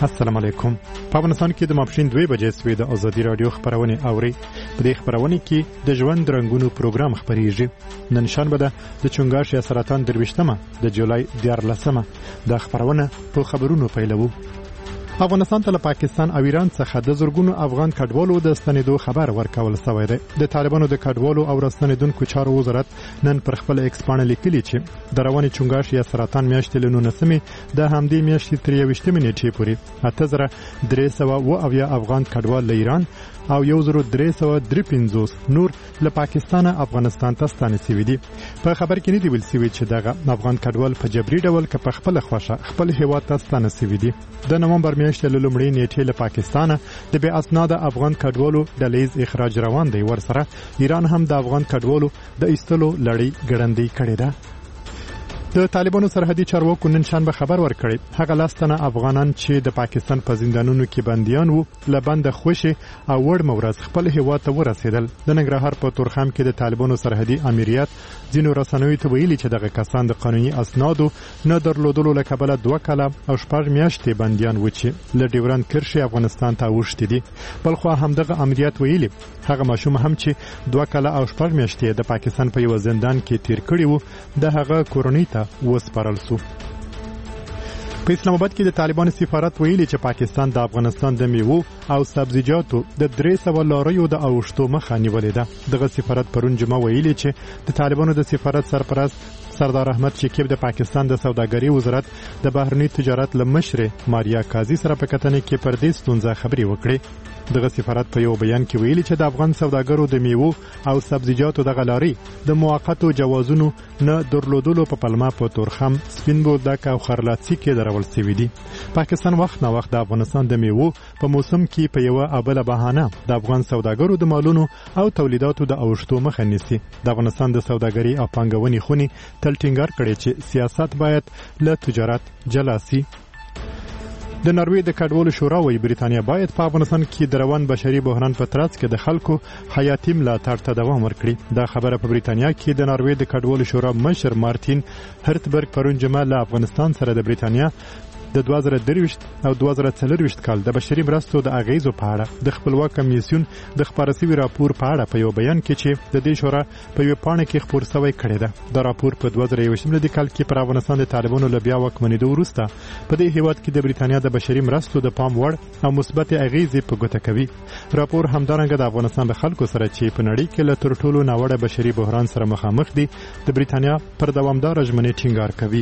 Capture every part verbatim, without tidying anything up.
السلام علیکم. په افغانستان کې د ماپښین دوه بجې سوي د ازادي رادیو خبرونه اوري. په دې خبرونه کې د ژوند رنگونو پروګرام خبريږي. نن شنبه ده د چنګاش یا سرطان درويشتمه د جولای دیارلسمه. د خبرونه په خبرونو پیلوو. افغانستان ته له پاکستان او ایران څخه د زورګونو افغان کډوالو د ستنېدو خبر ورکول شوی دی. د طالبانو د کډوالو او راستنېدونکو چارو وزارت نن پر خپل ایکس باندې لیکلي چې د رواني چنګاش یا سرطان میاشتې له نولسمې د همدې میاشتې تر یوویشتمې نیټې پورې اته زره درې سوه اوه اویا افغان کډوال له ایران او یو زره درې سوه درې پنځوس نور له پاکستان افغانستان ته ستانه شوي دي. په خبر کې نه دی ویل شوی چې دغه افغان کډوال په جبري ډول که په خپل خوښه خپل هیواد ته ستانه شوي دي. د نومبر میاشتې له لومړۍ نیټې له پاکستان د بې اسناده افغان کډوالو ډلهیز اخراج روان دی. ورسره ایران هم د افغان کډوالو د ایستلو لړۍ ګړندۍ کړې ده. د طالبانو سرحدي چارواکو نن شنبه خبر ورکړی هغه لاستنه افغانان چې د پاکستان په زندانونو کې بنديان وو له بند خوشي او وړ مورز خپل هیواد ته ورسېدل. د ننګرهار په تورخم کې د طالبانو سرحدي امریت ځینو رسنیو ته ویلي چې دغه کسان د قانوني اسنادو نه درلودلو له کبله دوه کاله او شپږ میاشتې بنديان وو چې له ډیورند کرښې افغانستان ته اوښتي دي. بلخو همدغه امریت ویلي هغه ماشوم هم چې دوه کاله او شپږ میاشتې د پاکستان په یو زندان کې تیر کړی وو د هغه کورنۍ ته وسپارل سو. په اسلام آباد کې د طالبان سفارت ویلي چې پاکستان د افغانستان د میوو او سبزیجاتو د درې سوه لاریو د اوښتو مخه نیولې ده. دغه سفارت پرون جمعه ویلي چې د طالبانو د سفارت سرپرست سردار احمد شکیب د پاکستان د سوداګرۍ وزارت د بهرنی تجارت لمشر ماریا قاضي سره په کتنې کې پر دې ستونزه خبرې وکړې. دغه سفارت په یو بیان کې ویلي چې د افغان سوداګرو د میوو او سبزیجاتو د غلاري د موقتو جوازونو نه درلودلو په پلمه په تورخم سپین بولدک او خرلاتسي کې درول شوی دي. پاکستان وخت نه وخت د افغانستان د میوو په موسم کې په یو ابله بهانه د افغان سوداګرو د مالونو او تولیداتو د اوښتو مخه نیسي. د افغانستان د سوداګرۍ او پانګونې خونې تل ټینګار کړی چې سیاست باید له تجارت جلا سي. د نروې د کډوالو شورا وايي بریتانیا باید په افغانستان کې د روان بشري بحران په ترڅ کې د خلکو حیاتي ملاتړ ته دوام ورکړي. دا خبره په بریتانیا کې د نروې د کډوالو شورا مشر مارټین هرتبرګ پرون جمعه له افغانستان سره د بریتانیا د دوه زره درویشت او دوه زره څلرویشت کال د بشري مرستو د اغیزو په اړه د خپلواک کمیسیون د خپاره شوي راپور په اړه په یو بیان کې چې د دې شورا په یوه پاڼه کې خپور شوی کړی ده. دا راپور په دوه زره یوویشت میلادي کال کې پر افغانستان د طالبانو له بیا واکمنېدو وروسته په دې هیواد کې د بریتانیا د بشري مرستو د پام وړ او مثبت اغیزې په ګوته کوي. راپور همدارنګه د افغانستان د خلکو سره چې په نړۍ کې له تر ټولو ناوړه بشري بحران سره مخامخ دي د بریتانیا پر دوامداره ژمنې ټینګار کوي.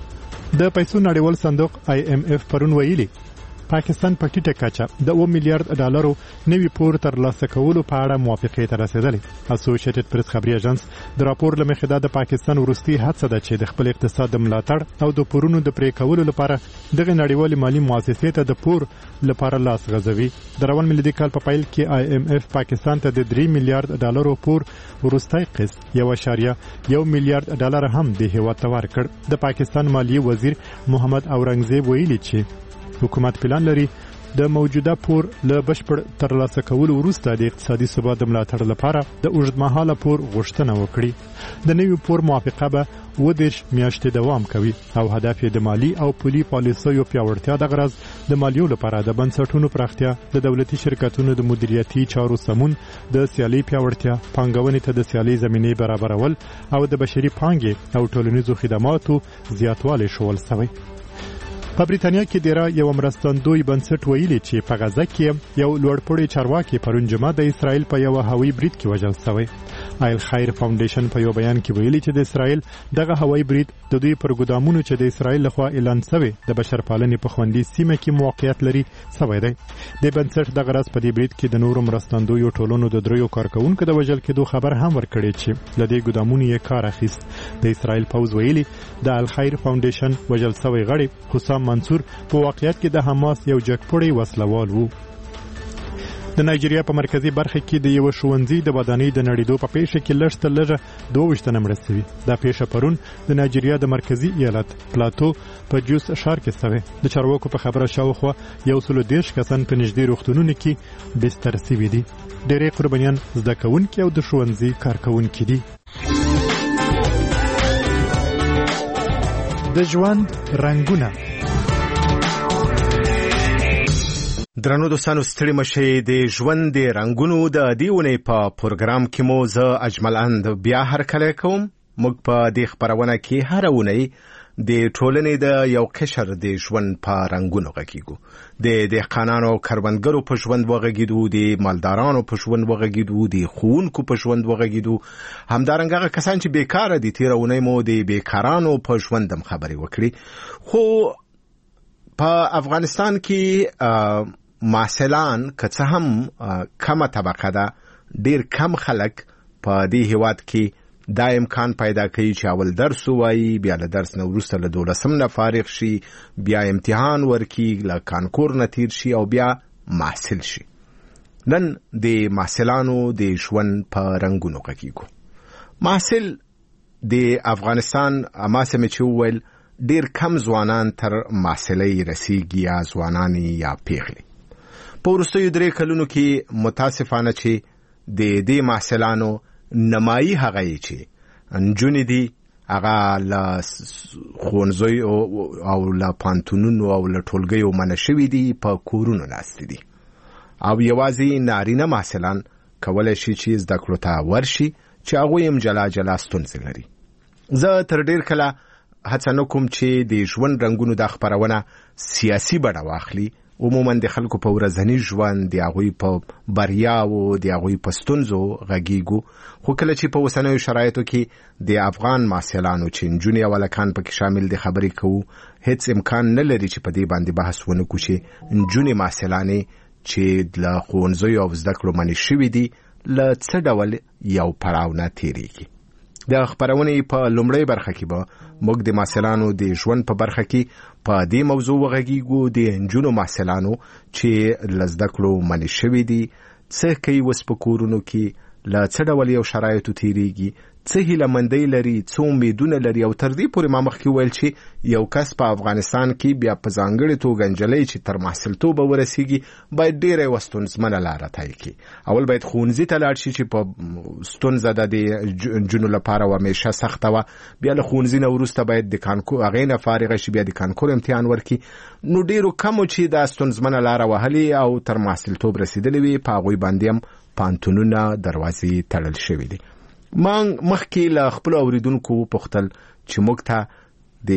د پیسو نړیوال صندوق آی ایم اف پرون ویلي پاکستان په ټیټه کچه د اوه میلیارډ ډالرو نوي پور ترلاسه کولو په اړه موافقې ته رسېدلې. اسوسییټډ پریس خبري اژانس د راپور له مخې د پاکستان وروستي هڅه ده چې د خپل اقتصاد د ملاتړ او د پورونو د پرې کولو لپاره دغه نړیوالې مالي مؤسسې ته د پور لپاره لاس غځوي. د روان میلادي کال په پیل کې آی ایم اف پاکستان ته د درې میلیارډ ډالرو پور وروستی قسط یو اشاریه یو میلیارډ ډالر هم د هیواد ته ورکړ. د پاکستان مالیې وزیر محمد اورنګزیب ویلي چې حکومت پلان لري د موجوده پور له بشپړ ترلاسه کولو وروسته د اقتصادي ثبات د ملاتړ لپاره د اوږدمهاله پور غوښتنه وکړي. د نوي پور موافقه به اووه دېرش میاشتې دوام کوي او هدف یې د مالي او پولي پالیسیو پیاوړتیا د غرض د مالیو لپاره د بنسټونو پراختیا، د دولتي شرکتونو د مدیریتي چارو سمون، د سیالۍ پیاوړتیا، پانګونې ته د سیالۍ زمینې برابرول او د بشري پانګې او ټولنیزو خدماتو زیاتوالی شول شوی. په بریتانیا کې دیره یو مرستندوی بنسټ ویلي چې په غزه کې یو لوړپوړی چارواکي پرون جمعه د اسرائیل په یو هوایي برید کې وژل شوی. آیل خیر فاونډیشن په یو بیان کې ویلي چې د اسرائیل دغه هوایي برید د دوی پر ګدامونو چې د اسرائیل لخوا اعلان شوی د بشرپالنې په خوندي سیمه کې موقعیت لري شوی دی. د بنسټ دغه راز په دې برید کې د نورو مرستندویو ټولنو د دریو کارکونکو د وژل کېدو خبر هم ورکړی چې له دې ګدامونو یې کار اخیست. د اسرائیل پوځ ویلي د آیل خیر فاونډیشن وژل شوی غړی حسام منصور په واقعیت کې د حماس یو جګپوړی وسلوال وو. د نایجیریا په مرکزی برخه کې د یو ښوونځي د ودانۍ د نړیدو په پیښه کې لږ تر لږه دوه ویشت تنه مړه شوي. دا پیښه پرون د نایجیریا د مرکزی ایالت پلاتو په جوس ښار کې شوې. د چارواکو په خبره شاوخوا یو سل دېرش کسان په نږدې روغتونونو کې بستر شوي دي. ډېری قربانیان زده کوونکي او د ښوونځي کارکوونکي دي. د ژوند رنګونه درنو دوستانو ستړي مشه د ژوند د رنگونو د دیونه په پروګرام کې مو زه اجمل اند بیا هر کله کوم. موږ په دې خبرونه کې هر اونۍ د ټولنې د یو قشر د ژوند په رنگونو غږیږو. د دهقانانو او کروندګرو په ژوند وغږیدو، د مالدارانو په ژوند وغږیدو، د ښوونکو په ژوند وغږیدو، همدارنګه هغه کسان چې بیکاره دي تیر اونۍ مو د بیکارانو په ژوند هم خبرې وکړي. خو په افغانستان کې محصلان که څه هم کمه طبقه ده، ډیر کم خلک په دې هیواد کې دا امکان پیدا کوي چې اول درس وایي، بیا له درس نه وروسته له دولسم نه فارغ شي، بیا امتحان ورکړي، له کانکور نه تیر شي او بیا محصل شي. نن د محصلانو د ژوند په رنګونو غږیږو. محصل د افغانستان اماسه مې چې وویل ډیر کم ځوانان تر محصلۍ رسیږي، یا ځوانان یا پیغلې. په وروستیو درې کلونو کې متاسفانه چې د دې محصلانو نمایي هغه یې چې نجونې دي، هغه له ښوونځیو او له پانتونونو او له ټولګیو منع شوي دي، په کورونو ناستې دي، او یوازې نارینه محصلان کولی شي چې زده کړو ته ورشي چې هغوی هم جلا جلا ستونزې لري. زه تر ډیر کله هڅه نه کوم چې د ژوند رنګونو دا خپرونه سیاسي بڼه واخلي. عموما د خلکو په ورځني ژوند، د هغوی په بریاو، د هغوی په ستونزو غږیږو. خو کله چې په اوسنیو شرایطو کې د افغان محصلانو چې نجونې او هلکان پکې شامل دي خبرې کوو، هیڅ امکان نه لري چې په دې باندې بحث ونه کړو چې نجونې محصلانې چې له ښوونځیو او زده کړو منع شوي دي له څه ډول یو پړاو نه تېرېږي. د خبرونې په لومړۍ برخه کې به موږ د محصلانو د ژوند په برخه کې په دې موضوع وغږیږو، د نجونو محصلانو چې له زده کړو منع شوي دي، څه کوي اوس په کورونو کې، له څه ډول یو شرایطو تېرېږي، څه هیلهمندۍ لري، څه امیدونه لري. او تر دې پورې ما مخکې ویل چې یو کس په افغانستان کې بیا په ځانګړې توګه نجلۍ چې تر محصلتوبه ورسیږي باید ډېره یوه ستونزمنه لاره طی کړي. اول باید ښوونځي ته لاړ شي چې په ستونزه ده د نجونو لپاره و همیشه سخته وه، بیا له ښوونځي نه وروسته باید د کانکور هغې نه فارغه شي، بیا د کانکور امتحان ورکړي. نو ډېرو کمو چې دا ستونزمنه لاره وهلې او تر محصلتوب رسېدلې وي، په هغوی باندې هم پانتونونه دروازې تړل شوي دي. ما مخکې له خپل اوریدونکو پوښتل چې موږ ته د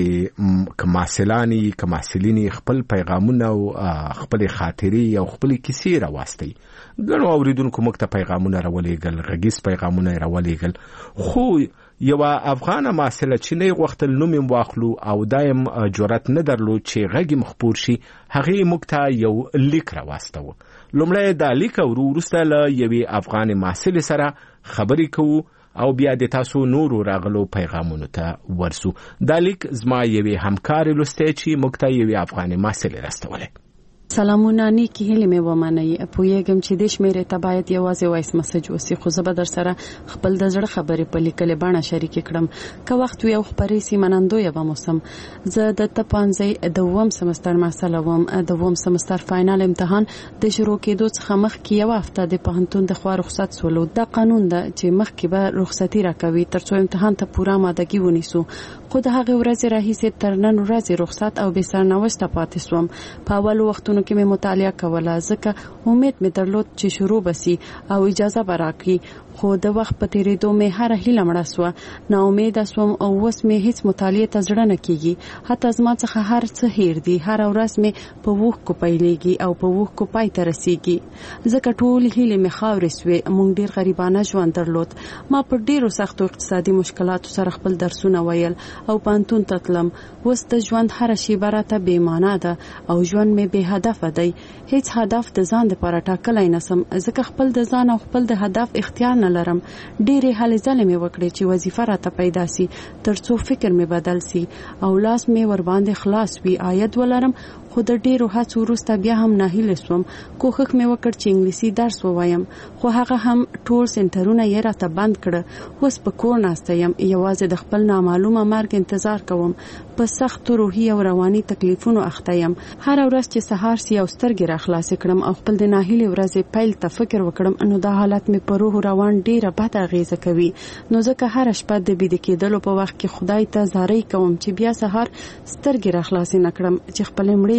محصلانی که محصلینی خپل پیغامونه او خپل خاطرې او خپل کیسې راوستي. ګڼو اوریدونکو موږ ته پیغامونه راولېږل، غږیز پیغامونه راولېږل، خو یو افغان محصله چې نه غوښتل نوم یې واخلو او دایم جرأت نه درلود چې غږ مخپور شي، هغې موږ ته یو لیک راواستو. لومړی دا لیک وروسته له یوې افغان محصلې سره خبرې کوو او بیا د تاسو نورو راغلو پیغامونو ته ورسو. دا لیک زما یوې همکارې لوستی چې موږ ته یوې افغانې محصلې راستولی. سلامونه، نیکی هیلې مې ومنئ. پوهیږم چې دې شمېرې ته باید یوازې وایس مسج وسي، خو زه به در سره خپل د زړه خبرې په لیکلې بڼه شریکې کړم. که وخت وي او خپرې سي منندویه به موسم. زه د تپانځۍ د اووم سمستر محصله وم. د اووم سمستر فاینال امتحان د شروع کېدو څخه مخکې یوه هفته د پوهنتون د خوا رخصت سولو. دا قانون ده چې مخکې به رخصتي راکوي تر څو امتحان ته پوره آمادګي ونیسو. خو د هغې ورځې راهیسې تر نن ورځې رخصت او بې سرنوشته پاتې سوم. په اولو وختونو کې مې مطالعه کوله، ځکه امید مې درلود چې شروع بسي او اجازه به راکړي. خو د وخت په تېرېدو مې هره هیله مړه سوه. ناامیده سوم او اوس مې هیڅ مطالعې ته زړه نه کېږي. حتی زما څخه هر څه هیر دي. هره ورځ مې په اوښکو پیلېږي او په اوښکو پای ته رسېږي، ځکه ټولې هیلې مې خاورې سوې. موږ ډېر غریبانه ژوند درلود. ما په ډېرو سختو اقتصادي مشکلاتو سره خپل درسونه ویل او پوهنتون ته تلم. اوس د ژوند هره شیبه راته بې معنا ده او ژوند مې بې هدفه دی. هیڅ هدف د ځان دپاره ټاکلی نسم، ځکه خپل د ځان او خپل د هدف اختیار نه لرم. ډېرې هلې ځلې مې وکړې چې وظیفه راته پیدا سي، تر څو فکر مې بدل سي او لاس مې ورباندې خلاص وي، عاید ولرم. خو د ډېرو هڅو وروسته بیا هم ناهیلې سوم. کوښښ مې وکړ چې انګلیسي درس ووایم، خو هغه هم ټول سنټرونه یې راته بند کړه. اوس په کور ناسته یم، یوازې د خپل نامعلومه مرګ انتظار کوم. په سختو روحي او رواني تکلیفونو اخته یم. هره ورځ چې سهار سي او سترګې راخلاصې کړم او خپل د ناهیلې ورځې پیل ته فکر وکړم، نو دا حالت مې په روح روان ډېره بده اغېزه کوي. نو ځکه هره شپه د بیده کېدلو په وخت کې خدای ته زارۍ کوم چې بیا سهار سترګې راخلاصې نه کړم، چې خپلې مړې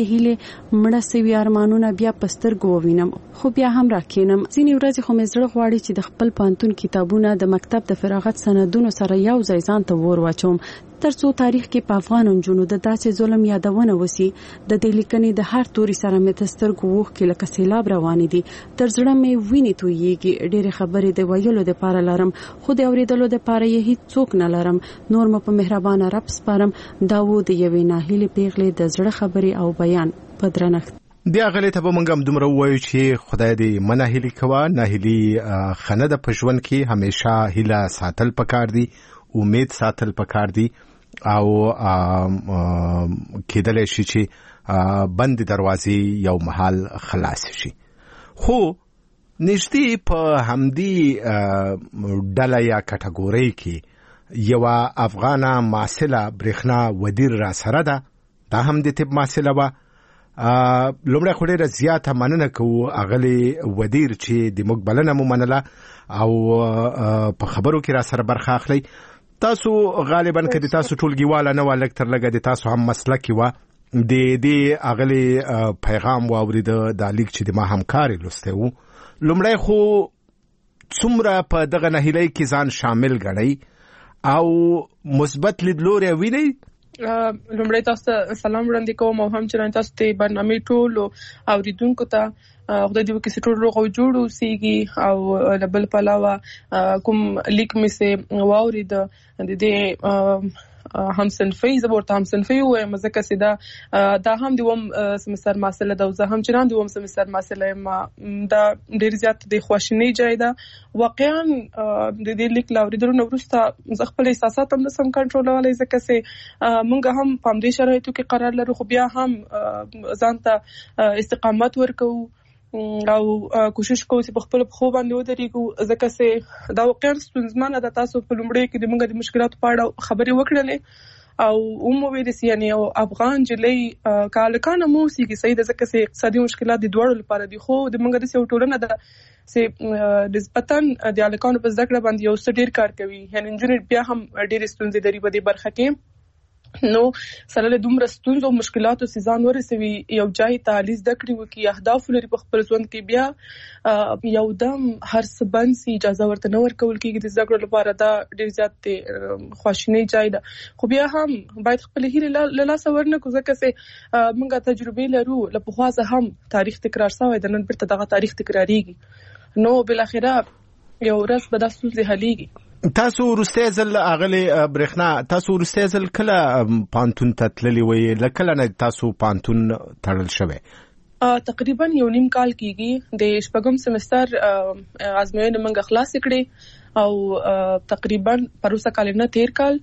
خپلې هیلې مړه سوي ارمانونه بیا پسترګو ووینم خو بیا هم راکینم ځینې ورځې خو مې زړه غواړي چې د خپل پانتون کتابونه د مکتب د فراغت سندونو سره یو ځای ځان ته ور واچوم ترڅو تاریخ کې په افغان نجونو د داسې ظلم یادونه وسی د دې لیکنې د هر توري سره مې تسترګو وښ کې لکه سیلاب روان دي تر زړه مې ویني تویږي ډېرې خبرې د ویلو د پاره لرم خو د اوریدلو د پاره یې هیڅ څوک نه لرم نور مې په مهربانه رب سپارم داوود یوې ناهیلې پیغلې د زړه خبرې او بیان په درنښت دی غلې ته به مونږ هم دومره وایو چې خدای دې مناهلی کوه ناهلی خنه د پښون کې همیشه هیله ساتل پکار دي امید ساتل پکار دي او کېدلی شي چې بند دروازې یو محل خلاص شي خو نږدې په همدې ډله یا کټګورۍ کې یوه افغانه محصله برېښنا ودیر را سره ده دا هم د طب محصله وه لومړی خو ډېره زیاته مننه کوو اغلې ودیر چې د موږ بلنه مو منله او په خبرو کې را سره برخه اخلئ تاسو غالبا که د تاسو ټولګیواله نه وه لږ تر لږه د تاسو هم مسلکي وه د دې اغلې پیغام واورېده دا لیک چې د ما همکارې لوستی و لومړی خو څومره په دغه نهیلۍ کې ځان شامل ګڼئ او مثبت لیدلوری وینئ لومړی تاسو ته سلام وړاندې کوم او هم چې تاسو ته برنامې ټولو اوریدونکو ته خدای دې وکړي چې ټول روغ او جوړ اوسېږي او له بل پلوه کوم لیک مې سه واورېد د دې همصنفي زه ورته همصنفي وایم ځکه چې دا دا هم د وم سمستر مسله ده او زه هم چې د وم سمستر مسله ما دا ډېر زیات د خواشینۍ ځای ده واقعا د دې لیک لاوریدلو نه وروسته زه خپل احساسات هم نشم کنټرولولی ځکه چې موږ هم په همدې شرایطو کې قرار لرو خو بیا هم ځان ته استقامت ورکوو او کوشش کوو چې په خپل پښو باندې ودرېږو ځکه چې دا واقعا ستونزمنه ده تاسو په لومړي کې د موږ د مشکلاتو په اړه خبرې وکړلې او هم ویل چې یعنی یو افغان جلۍ کالکانه مو اوسېږي صحیح ده ځکه چې اقتصادي مشکلات د دواړو لپاره دي خو د موږ داسې یو ټولنه ده چې نسبتاً د هلکانو په زده کړه باندې یو څه ډېر کار کوي یعنې نجونې بیا هم ډېرې ستونزې لري په دې برخه کې نو سره له دومره ستونزو او مشکلاتو چې ځان ورسوي یو ځای ته علي زده کړې وکړي اهداف لري په خپل ژوند کې بیا یو دم هر څه بند سي اجازه ورته نه ورکول کېږي د زده کړو لپاره دا ډېر زیات خواشینۍ ځای ده خو بیا هم باید خپلې هیلې له لاسه ورنکړو ځکه چې موږ تجربې لرو له پخوا څخه هم تاریخ تکرار شوی د نن بیرته دغه تاریخ تکرارېږي نو بالاخره یو ورځ به دا ستونزې حلېږي تاسو وروستی ځل اغلې برېښنا تاسو وروستی ځل کله پانتون ته تللي وئ له کله نه تاسو پانتون تړل شوی تقریبا یو نیم کال کېږي د شپږم سمستر ازموینې موږ خلاصې کړې او تقریبا پروسه کال نه تیر کال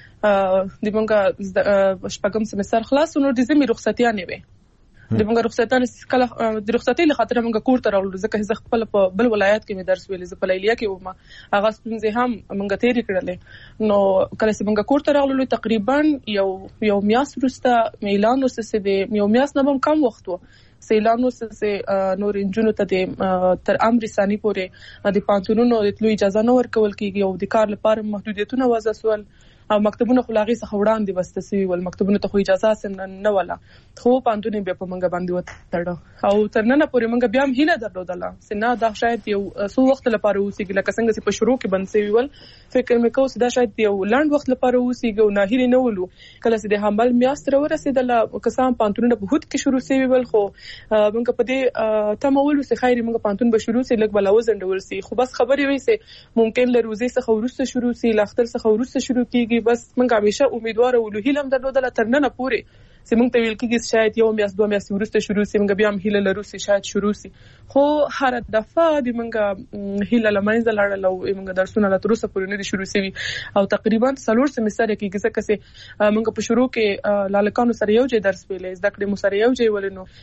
د موږ شپږم سمستر خلاص نو د ژمي رخصتیانې وې د موږ رخصتانې کله د رخصتۍ له خاطره موږ کور ته راغلو ځکه زه خپل په بل ولایت کې مې درس ویلې زه په لیلیه کې وم هغه ستونزې هم موږ تېرې کړلې نو کله چې موږ کور ته راغلو تقریبا یو یو میاشت وروسته مې اعلان وسو چې د یو میاشت نه هم کم وخت و اعلان وسو چې نور انجونو ته د تر امر ثاني پورې د پانتونونو د تلو اجازه نه ورکول کېږي او د کار لپاره محدودیتونه وضع سول او مکتبونه خو لاغي څخه وړاندې بسته سوي ول مکتبونه ته خو اجازه سم نه ولا خو پانتونه بیا په منګه باندې وتړو او تر نن پورې منګه بیا هم هیله درلودله چې نه دا شاید یو څو وخت لپاره وسیږي لکه څنګه چې په شروع کې بند سوي ول فکر مې کوم چې دا شاید یو لاند وخت لپاره وسیږي او نه هیله نه ولو کله چې د حمل میاشت ورسېدله کسان پانتونه په هوت کې شروع سوي ول خو منګه په دې تمول چې خیر منګه پانتون به شروع سي لګ بلا وزندول سي خو بس خبرې وي چې ممکن له روزي څخه ورسته شروع سي لاختر څخه ورسته شروع کیږي بس منګه همیشه امیدوار او هیلم درلودله تر نن پورې چې موږ ته ویل کېږي شاید یو میاشت دوه میاشتې وروسته شروع سي موږ بیا هم هیله لرو چې شاید شروع سي خو هر دفعه د موږ هیله له منځه لاړله او موږ درسونه لا تر اوسه پورې نه دي شروع سوي او تقریبا څلور سمستر کېږي ځکه چې موږ په شروع کې لالکانو سره یو ځای درس ویلې زده کړې مو سره یو ځای ولې نو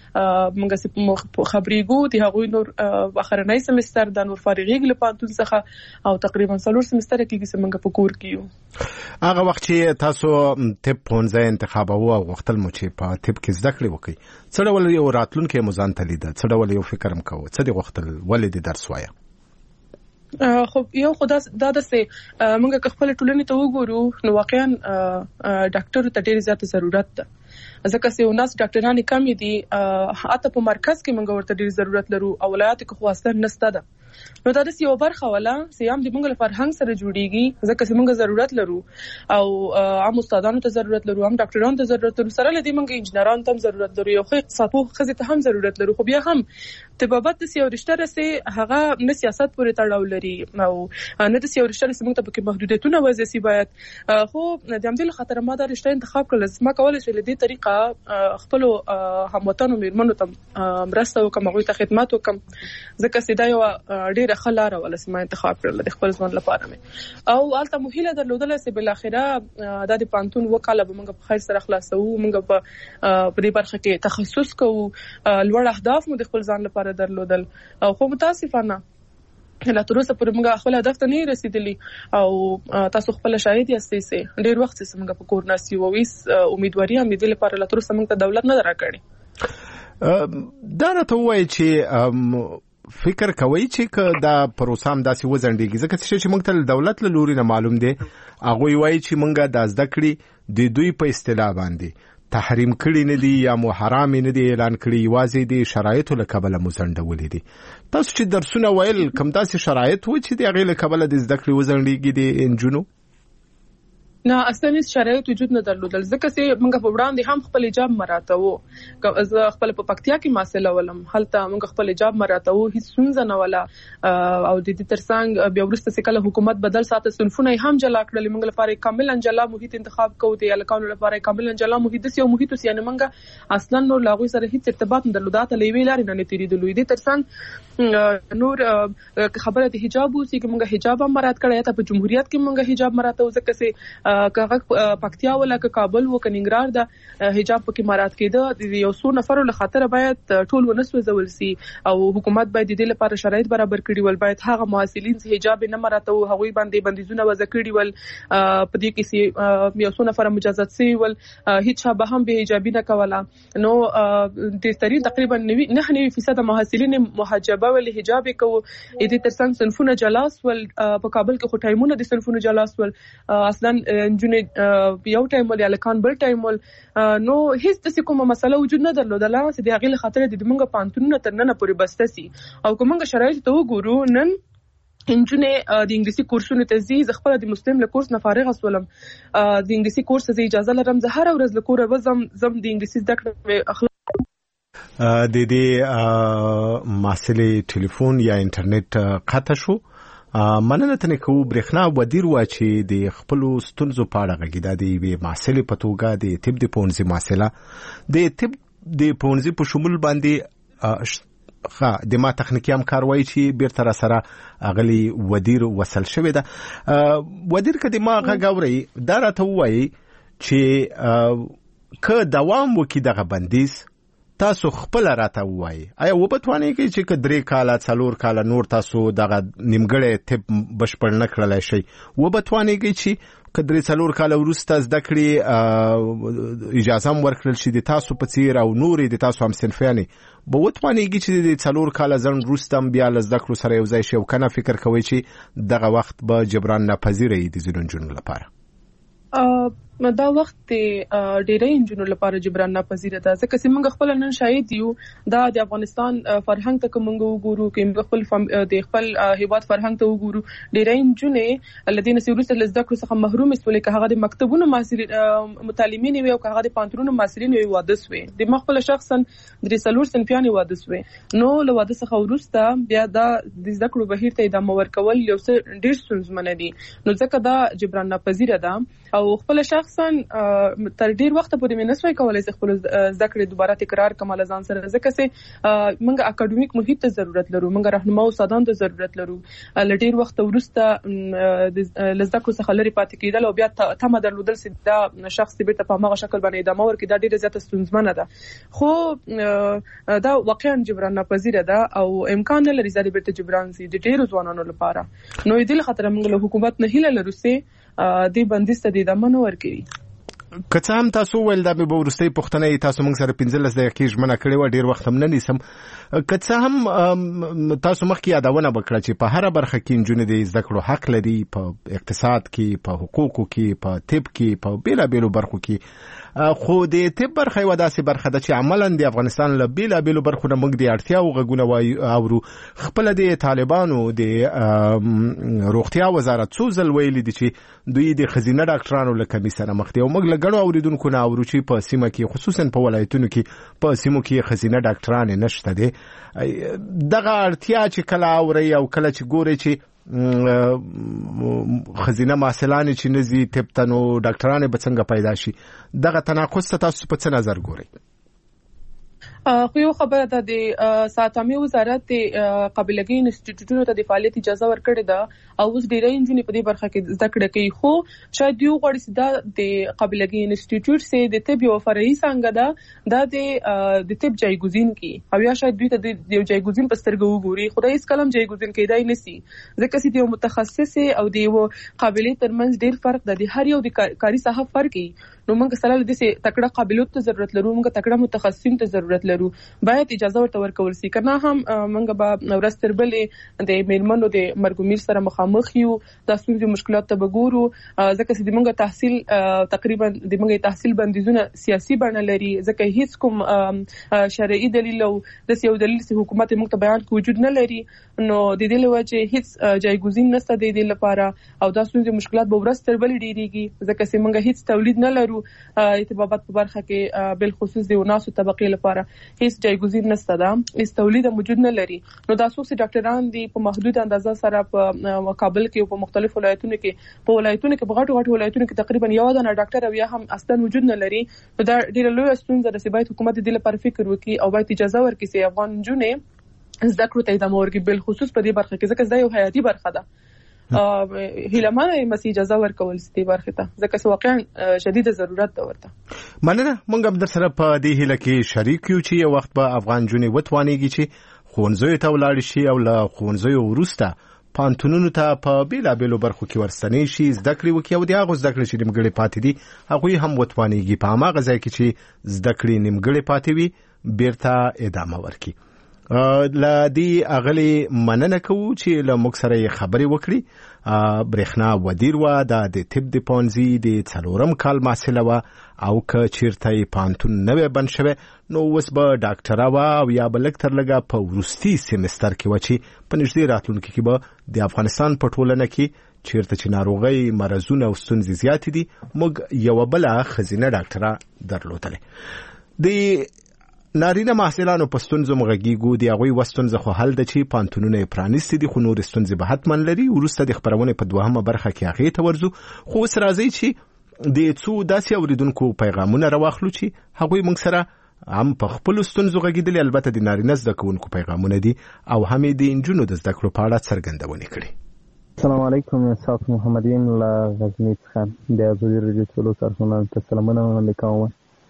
موږ خبرېږو د هغوی نور اخرنی سمستر د نور فارغېږي له پانتون څخه او تقریبا څلور سمستر کېږي چې موږ په کور کې یو هغه وخت چې تاسو طب پونځه انتخابوه او غوښتل مو چې په طب کې زده کړې وکړئ څه ډول یو راتلونکی مو ځان ته لیده څه ډول یو فکر م کوه څه دې غوښتل ولې دې درس وایه خو یو خو دا داسې موږ که خپلې ټولنې ته وګورو نو واقعا ډاکټرو ته ډېر زیات ضرورت ده ځکه چې وناس ډاکټرانو کم دي اته په مرکز کې موږ ورته ډیر ضرورت لرو او ولایت کې خو اصلا نشته ده. نو دا د یو برخه ولا سیام د موږ لپاره فرهنګ سره جوړیږي ځکه چې موږ ضرورت لرو او عام استادانو ته ضرورت لرو هم ډاکټرانو ته ضرورت لرو سره لدی موږ انجنیرانو ته ضرورت لرو یو خو اقتصادو خزه ته هم ضرورت لرو خو بیا هم طبابت د یو رشته رسې هغه نه سیاست پورې تړاو لري او نه د یو رشته رسې موږ ته پکې محدودیتونه وځي باید خو د همدې خاطر ما دا رشته انتخاب کړل ما کولای شم لدی طریقه خپل هموطنو میرمنو ته مرسته وکم هغه ته خدمات وکم ځکه چې دا یو ډیره خلاره ولا سم انتخاب کړل د خپل ځوان لپاره مې او البته مهله درلودل چې بل اخره د پانتون وکاله به موږ په خیر سره خلاصو موږ په دې برخه کې تخصص کوو لوړ اهداف مو د خپل ځان لپاره درلودل او خو متاسفانه لا تر اوسه پورې موږ خپل هدف ته نه رسیدلی او تاسو خپل شاهد یاستئ چې ډیر وخت څخه موږ په کور ناسي او ویس امیدواري هم دې لپاره لا تر اوسه موږ ته دولت نه راکړي دا راته وایي چې فکر کوي چې دا پروسه هم داسې وزندګي ځکه چې موږ ته دولت له لوري نه معلوم دی هغه وایي چې موږ د زده کړې د دوی په اصطلاح باندې تحریم کړي نه دي یا مو حرام نه دي اعلان کړي یوازې د شرایطو له کبله مزندولې دي تاسو چې درسونه ویل کوم داسې شرایط و چې د هغې له کبله د زده کړې وزندګي د انجونو نه اصلي شرایط وجود نه درلودل ځکه چې موږ په وړاندې هم خپل حجاب مراته وو زه خپل په پکتیا کې ماسله ولم هلته موږ خپل حجاب مراته وو هیڅ څنګه نه ولا او د دې ترڅنګ بیا ورسته چې کله حکومت بدل ساته صنفونه هم جلا کړل موږ لپاره کاملا جلا محیط انتخاب کوو د الکانو لپاره کاملا جلا محیط د یو محیط وسې نه موږ اصلا نو لاغوي سره هیڅ ارتباط نه درلوده ته لوي لارې نه تیریدلو دي ترڅنګ نور خبره د حجاب وو چې موږ حجاب هم مراد کړی ته په جمهوریت کې موږ حجاب مراته وو ځکه چې کاغه پکتیا ولا ک کابل و ک ننګرهار د حجاب پکې مراد کېده د یو څو نفرو له خاطر باید ټول ونسو زول سي او حکومت باید د دې لپاره شرایط برابر کړي ول باید هغه محصلین چې حجاب نه مراته او هغوی باندې بندیزونه وضع کړي ول په دې کې سي یو څو نفر مجازات سي ول هیڅ به هم به حجابي نه کوله نو د تقریبا تقریبا نه فیصد محصلین محجبه ول حجاب کوي د دې ترڅنګ صنفونه جلاس ول په کابل کې خو ټایمونه د صنفونه جلاس ول اصلا جن یو ټایم ول یا لکان بل ټایم ول نو هیڅ د کومه مسله وجود نه درلودله چې د هغې خاطر د موږ پانتونونه تر نن پورې بسته سي او کومه شرایط ته وګورو نن انجونه د انګلیسي کورسونو ته زی زه خپل د مسلم له کورس نه فارغ اسولم د انګلیسي کورس ته اجازه لرم زه هر ورځ له کوره وزم زم د انګلیسي زده کړم اخلاق د دې مسلې ټلیفون یا انټرنیټ قطع شو مننه تنه کو برېښنا ودیر و چې د خپل ستونزو په اړه غږیدا دی وی مسلې په توګه د طب د پونځي مسله د طب د پونځي په شمول باندې خا د ما تخنیکی هم کاروي چې بیرته را سره اغلی ودیر وصل شوی ده ودیر کدي ما غاوري دا راته وایي چې که دوام وکي دغه بندیز تاسو خپل راته وایي آیا و بتواني کې چې کدرې کاله څلور کاله نور تاسو دغه نیمګړې طب بشپړ نه کړلای شي و بتواني کې چې کدرې څلور کاله وروسته زده کړې اجازه هم ورکړل شي د تاسو په څیر او نور د تاسو هم صنفیانې به وتواني کې چې د څلور کاله ځن وروسته بیا له زده کړو سره یو ځای شي او کنه فکر کوي چې دغه وخت به جبران ناپذیره وي د ځینو نجونو لپاره دا وخت ډېرې انجونو لپاره جبران ناپذیره ده ځکه چې موږ خپل نن شاهد یو دا د افغانستان فرهنګ ته کوم وګورو کې موږ خپل د خپل هیواد فرهنګ ته وګورو ډېرې انجونې الذين سيرسل لزده کړو څخه محروم استول کې هغه د مکتبونو مسلې متعلمین وي او هغه د پانتونو مسلین وي واده سوي د مخبل شخصا د سلور سنفيان واده سوي نو له واده څخه ورسته بیا دا د زده کړو بهیر ته ادامه ورکول یو څه ډېر ستونزمن دي نو ځکه دا جبران ناپذیره ده او خپل شخص تر ډیر وخت پورې مې نسوي کولای چې خپل زده کړې دوباره تکرار کوم ځان سره ځکه چې موږ اکیډمیک محیط ته ضرورت لرو موږ راهنما او استادانو ته ضرورت لرو ل ډیر وخت ورسته د زده کړو څخه لري پاتې کېدل او بیا تمه درلودل چې دا شخص بیرته په هغه شکل باندې ادامه ورکړي دا ډیره زیاته ستونزمنه ده خو دا واقعا جبران ناپذیره ده او امکان نه لري چې بیرته جبران شي د ډیرو ځوانانو لپاره نو دې خاطر موږ له حکومت نه هیله لرو چې دې بندیز ته د دمن ورکړي که څه هم تاسو ویل دا به وروستۍ پوښتنه تاسو موږ سره پنځلس دقیقې ژمنه کړې وه، ډېر وخت هم نه نیسم. که څه هم تاسو مخکې یادونه وکړه چې په هره برخه کې نجونې د زده کړو حق لري، په اقتصاد کې، په حقوقو کې، په طب کې، په بېلابېلو برخو کې. خو د طب برخه یوه داسې برخه ده چې عملاً د افغانستان له بېلابېلو برخو نه موږ د اړتیاو غږونه اورو. خپله د طالبانو د روغتیا وزارت څو ځل ویلي دي چې دوی د ښځینه ډاکټرانو له کمي سره مخ دي، او موږ له ګڼو اورېدونکو نه اورو چې په سیمه کې خصوصاً په ولایتونو کې په سیمو کې ښځینه ډاکټرانې نشته دي. دغه اړتیا چې کله اورئ او کله چې ګورئ چې خزینه محصلانې چې نزي طب ته، نو ډاکټرانې به څنګه پیدا شي؟ دغه تناقض ته تاسو په څه نظر ګورئ؟ خو یو خبره ده، د ساتامي وزارت د قابلګۍ انسټیټیوټونو ته د فعالیت اجازه ورکړې ده او اوس ډېری نجونې په دې برخه کې زده کړه کوي. خو شاید یو غواړي چې دا د قابلګۍ انسټیټیوټ سي د طب یو فرعي څانګه ده، دا د د طب جایګزین کی او یا شاید دوی ته د یو جایګزین په سترګه وګوري. خدای هیڅ کلم جایګزین کېدای نشي، ځکه چې د یو متخصص او د یو قابلیت ترمنځ ډېر فرق ده. د هر یو د کاري ساحه فرق دی. نو موږ سره د دې تکړه قابلیت ته ضرورت لرو، موږ تکړه متخصصین ته ضرورت لرو، باید اجازه ورته ورکول شي. کنه هم موږ به ورځ تر بلې د میرمنو د مرګومیر سره مخامخ یو، د ستونزو مشکلات ته وګورو، ځکه چې د موږ تحصیل تقریبا د موږ تحصیل بندیزونه سیاسي بڼه لري، ځکه هیڅ کوم شرعي دلیل او د یو دلیل چې حکومت موږ ته بیان کې وجود نه لري. نو د دې لپاره چې هیڅ جایګزین نشته د دې لپاره، او د ستونزو مشکلات به ورځ تر بلې ډیریږي، ځکه چې موږ هیڅ تولید نه لرو ارتباطات په برخه کې، بل خصوص د وناسو طبقه لپاره هیڅ جایګزین نشته ده، هیڅ تولید موجود نه لري. نو د اساسي ډاکټران دي په محدود اندازه سره په کابل کې او په مختلفو ولایتونو کې په ولایتونو کې په غټو غټو ولایتونو کې تقریبا یو دانه ډاکټر او یا هم اصلا وجود نه لري. نو دا ډیره لویه ستونزه ده چې باید حکومت دې لپاره فکر وکړي او باید اجازه ورکړي چې افغان نجونې زده کړو ته ادامه ورکړي، بل خصوص په دې برخه کې، ځکه دا یو حیاتي برخه ده. هیلمانه مسی اجازه ورکول ستې برخه ته، ځکه چې واقعا شدید ضرورت ده ورته. مننه. مونږ هم در سره په دې هیله کې شریک یو چې یو وخت به افغان جونې وتوانېږي چې ښوونځیو ته ولاړ شي او له ښوونځیو وروسته پانتونونو ته په بېلابېلو برخو کې ورستنې شي، زده کړې وکړي او د هغو زده کړې چې نیمګړې پاتې دي هغوی هم وتوانېږي په هماغه ځای کې چې زده کړې نیمګړې پاتې وي بیرته ادامه ورکړي. له دې اغلی مننه کوو چې له موږ سره یې خبرې وکړي. برېښنا ودیر وه، دا د طب د پوهنځي د څلورم کال محصله وه، او که چیرته یې پوهنتون نوی بند شوی نو اوس به ډاکټره وه، او یا به لږ تر لږه په وروستي سیمستر کې وه چې په نږدې راتلونکي کې به د افغانستان په ټولنه کې چیرته چې ناروغۍ، مرضونه او ستونزې زیاتې دي موږ یوه بله ښځینه ډاکټره درلودلې. د نارینه محصلانو په ستونزو مغږیږو، د هغوی وه ستونزه خو حل ده چې پوهنتونونه یې پرانیستي دي، خو نورې ستونزې به حتما لري. وروسته د خپرونې په دوهمه برخه کې هغې ته ورځو. خو اوس راځئ چې د څو داسې اورېدونکو پیغامونه راواخلو چې هغوی موږ سره هم په خپلو ستونزو غږېدلي، البته د نارینه زده کوونکو پیغامونه دي او هم یې د نجونو د زده کړو په اړه څرګندونې کړي. السلام علیکم، صاحب محمدین له غزني څخه د ازادي راډیو ټولو کارکونانو ته سلامونه وړاندې کوم.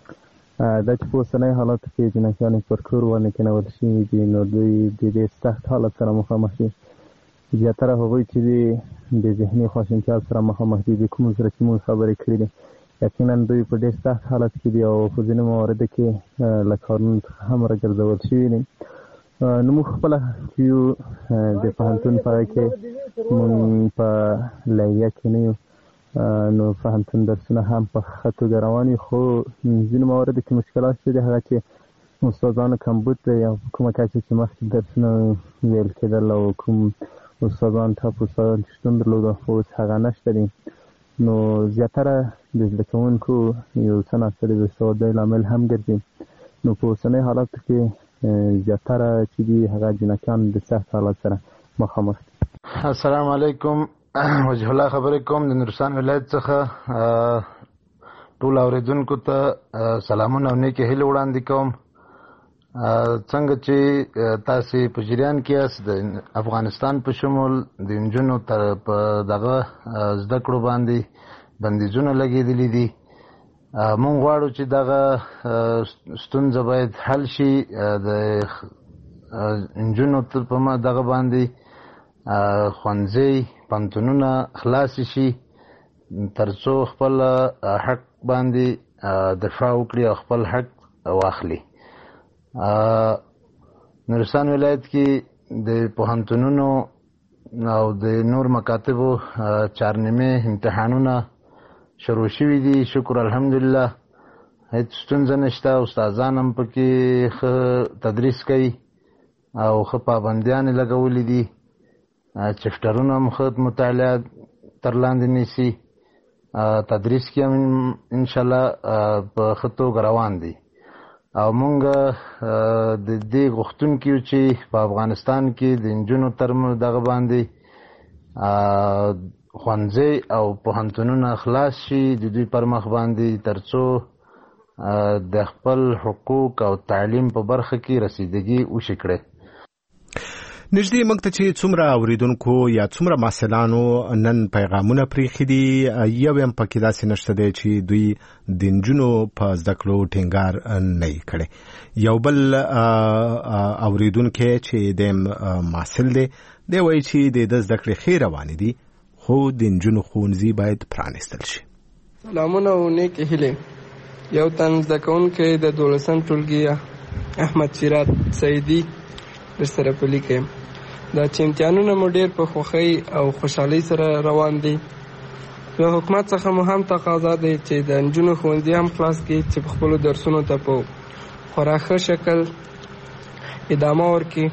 دا چې په اوسنۍ حالاتو کې جنکیانې پر کور ونه کېنول شوي دي، نو دوی د دې سخت حالت سره مخامخ دي. زیاتره هغوی چې د ذهني خواشینتیا سره مخامخ دي، د کومو سره چې موږ خبرې کړې دي، یقینا دوی په ډېر سخت حالت کې دي او په ځینو مواردو کې له کارونو څخه هم راګرځول شوي دي. نو موږ خپله چې یو د پوهنتون په هغه کې موږ په لیلیه کې نه یو، نو پوهنتون درسونه هم په ښه توګه روان وي، خو ځینو مواردو کې مشکلات شته دي، هغه چې استادانو کمبود دی او په کومه کچه چې مخکې درسونه ویل کېدل او کوم استادان ټاپ استادان چې شتون درلوده، خو اوس هغه نشته دي. نو زیاتره د زده کوونکو یو څه ناڅه د بېسوادۍ لامل هم ګرځي. نو په اوسنۍ حالاتو کې زیاتره چې دي هغه جنکیان د سخت حالت سره مخامخ دي. السلام علیکم، وجه الله خبرې کوم د نورستان ولایت څخه. ټول اوریدونکو ته سلامونه او نیکې هیلې وړاندې کوم. څنګه چې تاسې په جریان کې یاست، د افغانستان په شمول د نجونو په دغه زده کړو باندې بندیزونه لګېدلي دي. مونږ غواړو چې دغه ستونزه باید حل شي، د نجونو په دغه باندې ښوونځي پوهنتونونه خلاص شي، تر څو خپل حق باندې دفاع وکړي او خپل حق واخلي. نورستان ولایت کې د پوهنتونونو او د نور مکاتبو چهارنیمې امتحانونه شروع شوي دي. شکر الحمدلله هیڅ ستونزه نشته. استادان هم پکې ښه تدریس کوي او ښه پابندیانې لګولې دي. چپټرونه هم ښه مطالعه تر لاندې نیسي. تدریس کې هم انشاءالله په ښه توګه روان دي او مونږ د دې غوښتونکي یو چې په افغانستان کې د نجونو تر دغه باندې ښوونځي او پوهنتونونه خلاص شي د دوی پر مخ باندې تر څو د خپل حقوق او تعلیم په برخه کې رسیدګي وشي کړي. نږدې موږ ته چې څومره اوریدونکو یا څومره محصلانو نن پیغامونه پریښي دي، یو هم پکې داسې نشته دی چې دوی د نجونو په زده کړو ټینګار نه یې کړی. یو بل اوریدونکی چې د محصل دی دی وایي چې د ده زده کړې ښې روانې دي خو د نجونو ښوونځي باید پرانیستل شي. سلامونه او نیکې هیلې. یو تن زده کوونکی د دولسم ټولګي احمد سیرات سعیدي درسره پلي کوي. دا چې امتحانونه مو ډېر په خوښۍ او خوشحالۍ سره روان دي. له حکومت څخه مو هم تقاضا دی چې د نجونو ښوونځي هم خلاص کړي چې په خپلو درسونو ته په خورا ښه شکل ادامه ورکړي.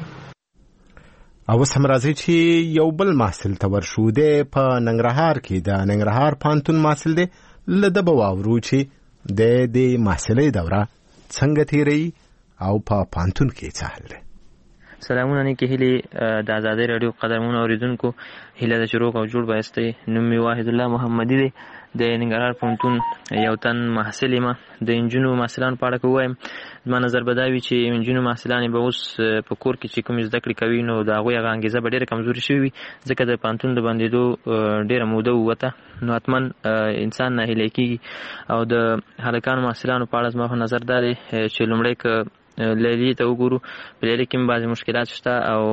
او اوس هم راځي چې یو بل محصل ته ورشو. دی په ننګرهار کې د ننګرهار پوهنتون محصل دی. له ده به واورو چې د دې محصلۍ دوره څنګه تېروي او په پوهنتون کې څه حال دی. سلامونه نیکې هیلې د ازادۍ راډیو قدرمنو اورېدونکو. هیله ده چې روغ او جوړ به یاستئ. نوم مې واحد الله محمدي دی. د ننګرهار پوهنتون یو تن محصل یم. د نجونو محصلانو په اړه که ووایم، زما نظر به دا وي چې نجونو محصلانې به اوس په کور کې چې کومې زده کړې کوي نو د هغوی هغه انګېزه به ډېره کمزورې شوې وي، ځکه د پوهنتون د بندېدو ډېره موده ووته. نو حتما انسان ناهیلی کېږي. او د هلکانو محصلانو په اړه زما په نظر دا دی چې لومړی که لیلی ته وګورو، په لیلی کې هم بعضې مشکلات شته او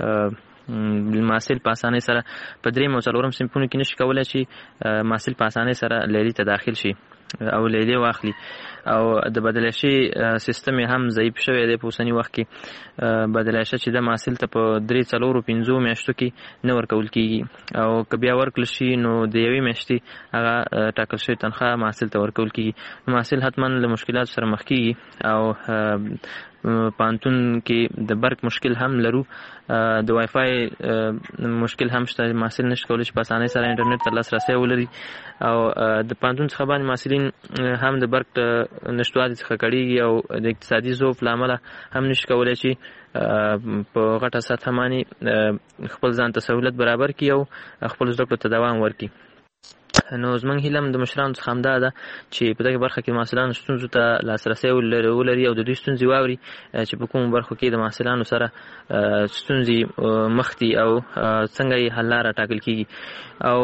محصل په اسانۍ سره په درېیم او څلورم صنفونو کې نشي کولی چې محصل په اسانۍ سره لیلی ته داخل شي او لیلی واخلي. او د بدلایشي سیستم هم ضعیف شوی دی په اوسني وخت کې. بدلایشه چې د محصل ته په درې څلورو پنځو میاشتو کې نه ورکول کېږي او که بیا ورکړل شي نو د یوې میاشتې هغه ټاکل شوې تنخواه محصل ته ورکول کېږي. محصل حتما له مشکلاتو سره مخ کېږي او پوهنتون کې د برق مشکل هم لرو، د وای فای مشکل هم شته. محصل نشي کولی چې په اسانۍ سره انټرنیټ ته لاسرسی ولري او د پوهنتون څخه باندې محصلین هم د برق نشتوالي څخه کړېږي او د اقتصادي ضعف له امله هم نشي کولی چې په غټه سطحه باندې خپل ځان ته سهولت برابر کړي او خپل زده کړو ته دوام ورکړي. نو زموږ هیله هم د مشرانو څخه همدا ده چې په دغه برخه کې محصلانو ستونزو ته لاسرسی ولري او د دوی ستونزې واوري چې په کومو برخو کې د محصلانو سره ستونزې مخ دي او څنګه یې حل لاره ټاکل کېږي. او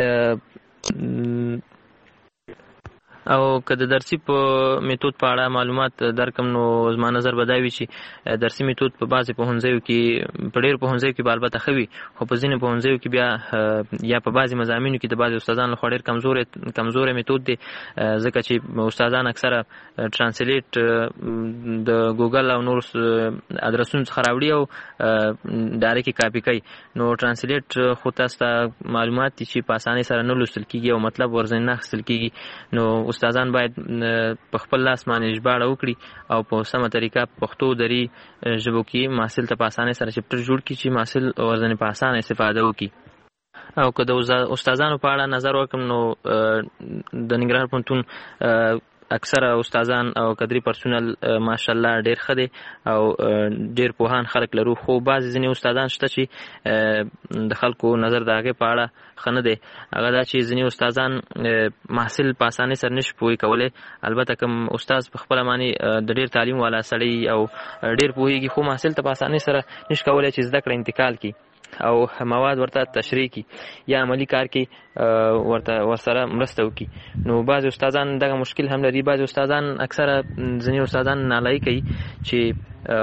او که د درسي په میتود په اړه معلومات درکم نو زما نظر به دا وي چې درسي میتود په بعضې پوهنځیو کې په ډېرو پوهنځیو کې به البته ښه وي، خو په ځینې پوهنځیو کې بیا یا په بعضې مضامینو کې د بعضې استادانو لخوا ډېر کمزوری کمزوری میتود دی، ځکه چې استادان اکثره ټرانسلیټ د ګوګل او نورو ادرسونو څخه راوړي او ډایرکټ یې کاپي کوي. نو ټرانسلیټ خو تاسو ته معلومات دي چې په اسانۍ سره نه لوستل کېږي او مطلب ورځنی نه اخیستل کېږي. نو استادان باید په خپل لاس باندې ژباړه وکړي او په سمه طریقه پښتو دري ژبو کې محصل ته په اسانۍ سره چپټر جوړ کړي چې محصل ورځنی په اسانه استفاده وکړي. او که د استادانو په اړه نظر وکړم نو د ننګرهار پوهنتون اکثره استادان او کدري پرسونل ماشاءالله ډېر ښه دی او ډېر پوهان خلک لرو، خو بعضې ځینې استادان شته چې د خلکو نظر د هغې په اړه ښه نه دی. هغه دا چې ځینې استادان محصل په اسانۍ سره نشي پوهې کولی. البته کوم استاد په خپله باندې د ډېر تعلیم والا سړی او ډېر پوهېږي خو محصل ته په اسانۍ سره نشي کولی چې زده کړه انتقال کړي او مواد ورته تشریح کی یا عملی کار کې ورته ورسره مرسته وکړي. نو بعض استادان دغه مشکل هم لري. بعض استادان اکثره ځینې استادان نالایي کوي چې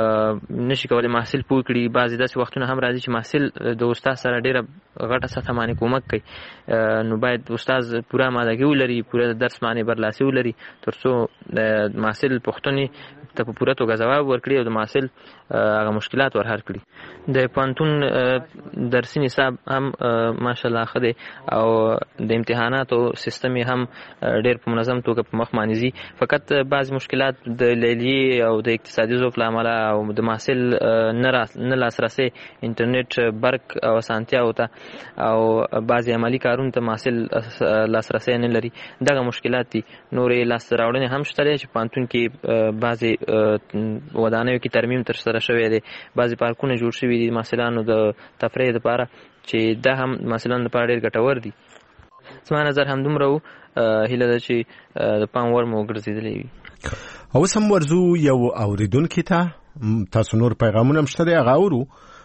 نشي کولای محصل پوه کړي. بعضې داسې وختونه هم راځي چې محصل د استاد سره ډېره غټه سطحه باندې کومک کوي. نو باید استاد پوره آمادګي ولري، پوره درس باندې برلاسي ولري تر څو د محصل پوښتنې ته په پوره توګه ځواب ورکړي او د محصل هغه مشکلات ورحل کړي. د پوهنتون درسي نصاب هم ماشاءالله ښه دی او د امتحاناتو سیستم یې هم ډېر په منظم توګه په مخ باندې ځي. فقط بعض مشکلات د لیلیې او د اقتصادي ضعف له امله او د محصل نه لاسرسی انټرنیټ برق او اسانتیاو ته او بعضې عملي کارونو ته محصل لاسرسی نه لري. دغه مشکلات دي. نورې لاسته راوړنې هم شته دی چې پوهنتون کې بعضې ودانیو کې ترمیم ترسره شوی دی، بعضې پارکونه جوړ شوي دي محصلانو د تفریح دپاره چې دا هم محصلانو لپاره ډېر ګټور دي. زما نظر همدومره و. هیله ده چې د پام وړ مو وګرځېدلی وي. اوس هم ورځو یو اورېدونکي ته. تاسو نور پیغامونه هم شته دی، هغه اورو.